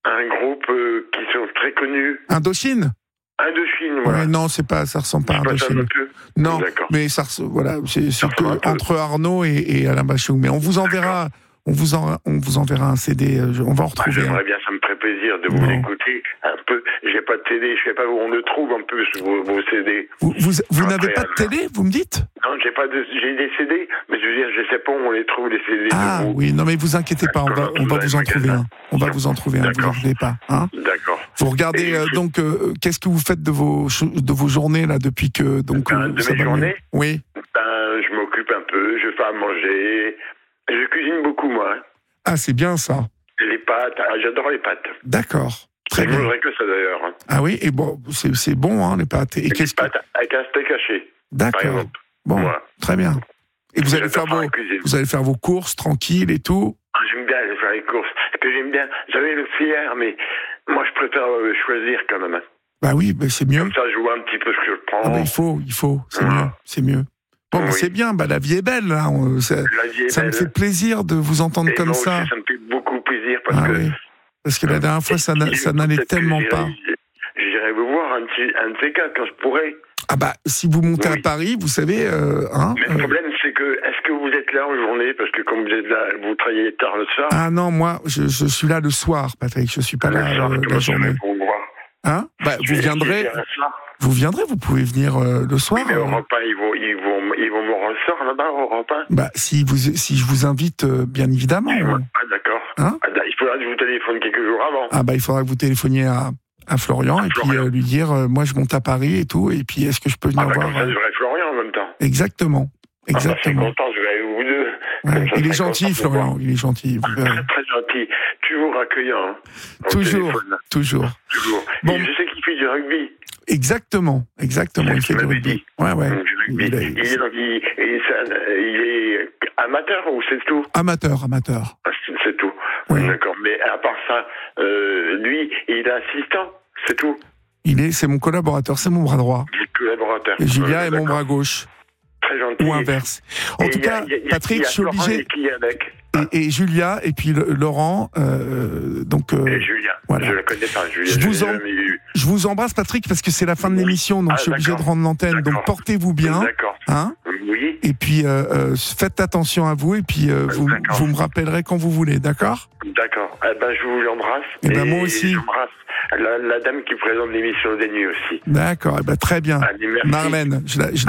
Speaker 9: un groupe euh, qui sont très connus.
Speaker 1: Indochine.
Speaker 9: Indochine, voilà.
Speaker 1: Ouais, non, c'est pas, ça ressemble pas à Indochine. Non,
Speaker 9: D'accord.
Speaker 1: mais ça, voilà, c'est, c'est que entre Arnaud et, et Alain Bachung. Mais on vous enverra, on vous en, on vous enverra un C D. On va en retrouver.
Speaker 9: Ah, j'aimerais
Speaker 1: un.
Speaker 9: bien, ça me ferait plaisir de vous
Speaker 1: Non.
Speaker 9: écouter un peu. J'ai pas de C D, je sais pas où on le trouve un peu vos, vos C D.
Speaker 1: Vous, vous, vous
Speaker 9: Après,
Speaker 1: n'avez pas de télé, vous me dites?
Speaker 9: Non, j'ai pas de, j'ai des C D, mais je veux dire, je sais pas où on les trouve les C D.
Speaker 1: Ah
Speaker 9: de vous.
Speaker 1: oui, non mais vous inquiétez pas, on va, on va vous en trouver un. On va vous en trouver un. Vous inquiétez pas, hein.
Speaker 9: D'accord.
Speaker 1: Vous regardez
Speaker 9: Et
Speaker 1: euh,
Speaker 9: je-
Speaker 1: donc, euh, qu'est-ce que vous faites de vos de vos journées là depuis que donc
Speaker 9: Ben,
Speaker 1: euh,
Speaker 9: de
Speaker 1: ça
Speaker 9: mes
Speaker 1: va mieux?
Speaker 9: journées
Speaker 1: Oui.
Speaker 9: Ben, je m'occupe un peu, je fais à manger, je cuisine beaucoup moi.
Speaker 1: Ah, c'est bien ça.
Speaker 9: Les pâtes, ah, j'adore les pâtes.
Speaker 1: D'accord. Très
Speaker 9: Je
Speaker 1: bien.
Speaker 9: mangerai que ça d'ailleurs. hein.
Speaker 1: Ah oui, et bon, c'est c'est bon hein les pâtes. Et
Speaker 9: Les
Speaker 1: qu'est-ce que...
Speaker 9: pâtes avec un steak haché. par
Speaker 1: D'accord.
Speaker 9: exemple.
Speaker 1: Bon,
Speaker 9: Voilà.
Speaker 1: très bien. Et vous allez
Speaker 9: J'adore
Speaker 1: faire vos
Speaker 9: la cuisine.
Speaker 1: vous allez faire vos courses tranquilles et tout.
Speaker 9: Ah, j'aime bien aller faire les courses. Ce que j'aime bien, j'avais le hier, mais moi je préfère euh, choisir quand même. hein.
Speaker 1: Bah oui, bah c'est mieux.
Speaker 9: Comme ça, je vois un petit peu ce que je prends.
Speaker 1: Ah bah il faut, il faut, c'est
Speaker 9: Voilà.
Speaker 1: mieux, c'est mieux. Bon, bah,
Speaker 9: Oui.
Speaker 1: c'est bien, bah la vie est belle là. On- ça
Speaker 9: La vie est
Speaker 1: ça me
Speaker 9: belle.
Speaker 1: fait plaisir de vous entendre
Speaker 9: Et
Speaker 1: comme
Speaker 9: moi
Speaker 1: ça.
Speaker 9: aussi, ça me fait beaucoup plaisir parce
Speaker 1: Ah
Speaker 9: que.
Speaker 1: oui. Parce que la dernière fois, ça, n'a- ça n'allait
Speaker 9: Peut-être que
Speaker 1: tellement
Speaker 9: j'irai-
Speaker 1: pas.
Speaker 9: J'irai vous voir un de ces, un de ces cas quand je pourrai.
Speaker 1: Ah bah, si vous montez
Speaker 9: Oui.
Speaker 1: à Paris, vous savez, euh, hein.
Speaker 9: Mais le
Speaker 1: euh,
Speaker 9: problème, c'est que, est-ce que vous êtes là en journée? Parce que comme vous êtes là, vous travaillez tard le soir.
Speaker 1: Ah non, moi, je, je suis là le soir, Patrick. Je suis pas
Speaker 9: le
Speaker 1: là
Speaker 9: soir,
Speaker 1: euh,
Speaker 9: comment
Speaker 1: la
Speaker 9: je fais
Speaker 1: journée.
Speaker 9: pour vous voir?
Speaker 1: Hein Bah, vous
Speaker 9: Je-
Speaker 1: viendrez,
Speaker 9: je viens le soir.
Speaker 1: vous viendrez. Vous pouvez venir euh, le soir.
Speaker 9: Mais au
Speaker 1: euh.
Speaker 9: repas, ils vont, ils vont, ils vont me ressort là-bas au repas.
Speaker 1: Bah, si vous, si je vous invite, euh, bien évidemment. euh.
Speaker 9: Ah d'accord.
Speaker 1: Hein
Speaker 9: Ah, il faudra que je vous téléphone quelques jours avant.
Speaker 1: Ah bah, il faudra que vous téléphoniez à, à Florian
Speaker 9: À
Speaker 1: et puis
Speaker 9: Florian.
Speaker 1: euh, lui dire, euh, moi, je monte à Paris et tout. Et puis, est-ce que je peux venir
Speaker 9: Ah, bah,
Speaker 1: voir
Speaker 9: comme ça,
Speaker 1: euh,
Speaker 9: je verrai Florian en même temps.
Speaker 1: Exactement,
Speaker 9: Ah, bah, je suis
Speaker 1: exactement.
Speaker 9: content, je vais avec vous deux.
Speaker 1: Ouais,
Speaker 9: Comme ça,
Speaker 1: il
Speaker 9: je
Speaker 1: est
Speaker 9: serai
Speaker 1: gentil,
Speaker 9: content pour
Speaker 1: Florian.
Speaker 9: voir.
Speaker 1: Il est gentil. Vous verrez.
Speaker 9: Très, très gentil. Toujours accueillant. hein, au
Speaker 1: Toujours,
Speaker 9: téléphone.
Speaker 1: toujours.
Speaker 9: Toujours.
Speaker 1: Bon.
Speaker 9: Et je sais qu'il fait du rugby.
Speaker 1: Exactement, exactement.
Speaker 9: C'est
Speaker 1: Il
Speaker 9: ce
Speaker 1: fait
Speaker 9: qu'il
Speaker 1: du
Speaker 9: m'avait
Speaker 1: rugby.
Speaker 9: dit.
Speaker 1: Ouais, ouais.
Speaker 9: Du rugby.
Speaker 1: Il est-
Speaker 9: Il, est, donc, il, et ça- il est amateur ou c'est tout?
Speaker 1: Amateur, amateur.
Speaker 9: Ah, c'est- C'est tout.
Speaker 1: Oui.
Speaker 9: D'accord. Mais à part ça, euh, lui, il est assistant. C'est tout.
Speaker 1: Il est, c'est mon collaborateur, c'est mon bras droit.
Speaker 9: Il est collaborateur.
Speaker 1: Et Julia
Speaker 9: Euh,
Speaker 1: est mon
Speaker 9: d'accord.
Speaker 1: bras gauche.
Speaker 9: Très gentil.
Speaker 1: Ou inverse. En
Speaker 9: Et
Speaker 1: tout
Speaker 9: il y a-
Speaker 1: cas,
Speaker 9: il y a- il y a-
Speaker 1: Patrick,
Speaker 9: il y a
Speaker 1: je suis
Speaker 9: Florent
Speaker 1: obligé.
Speaker 9: Et qui est avec?
Speaker 1: Et, et Julia, et puis le- Laurent, euh, donc. euh,
Speaker 9: Et Julia.
Speaker 1: voilà.
Speaker 9: Je la connais pas, Julia.
Speaker 1: Je vous
Speaker 9: l'ai
Speaker 1: en-
Speaker 9: jamais eu.
Speaker 1: je vous embrasse, Patrick, parce que c'est la fin de
Speaker 9: Oui.
Speaker 1: l'émission, donc
Speaker 9: Ah,
Speaker 1: je suis obligé de
Speaker 9: d'accord.
Speaker 1: rendre l'antenne. Donc
Speaker 9: D'accord.
Speaker 1: portez-vous bien,
Speaker 9: D'accord.
Speaker 1: hein.
Speaker 9: Oui.
Speaker 1: Et puis euh, euh, faites attention à vous, et puis euh, vous,
Speaker 9: D'accord.
Speaker 1: vous me rappellerez quand vous voulez, d'accord?
Speaker 9: D'accord. Eh ben, je vous embrasse.
Speaker 1: Eh ben, moi aussi.
Speaker 9: J'embrasse la, la dame qui présente l'émission des nuits aussi.
Speaker 1: D'accord, eh ben, très bien.
Speaker 9: Allez, merci.
Speaker 1: Marlène, je la, je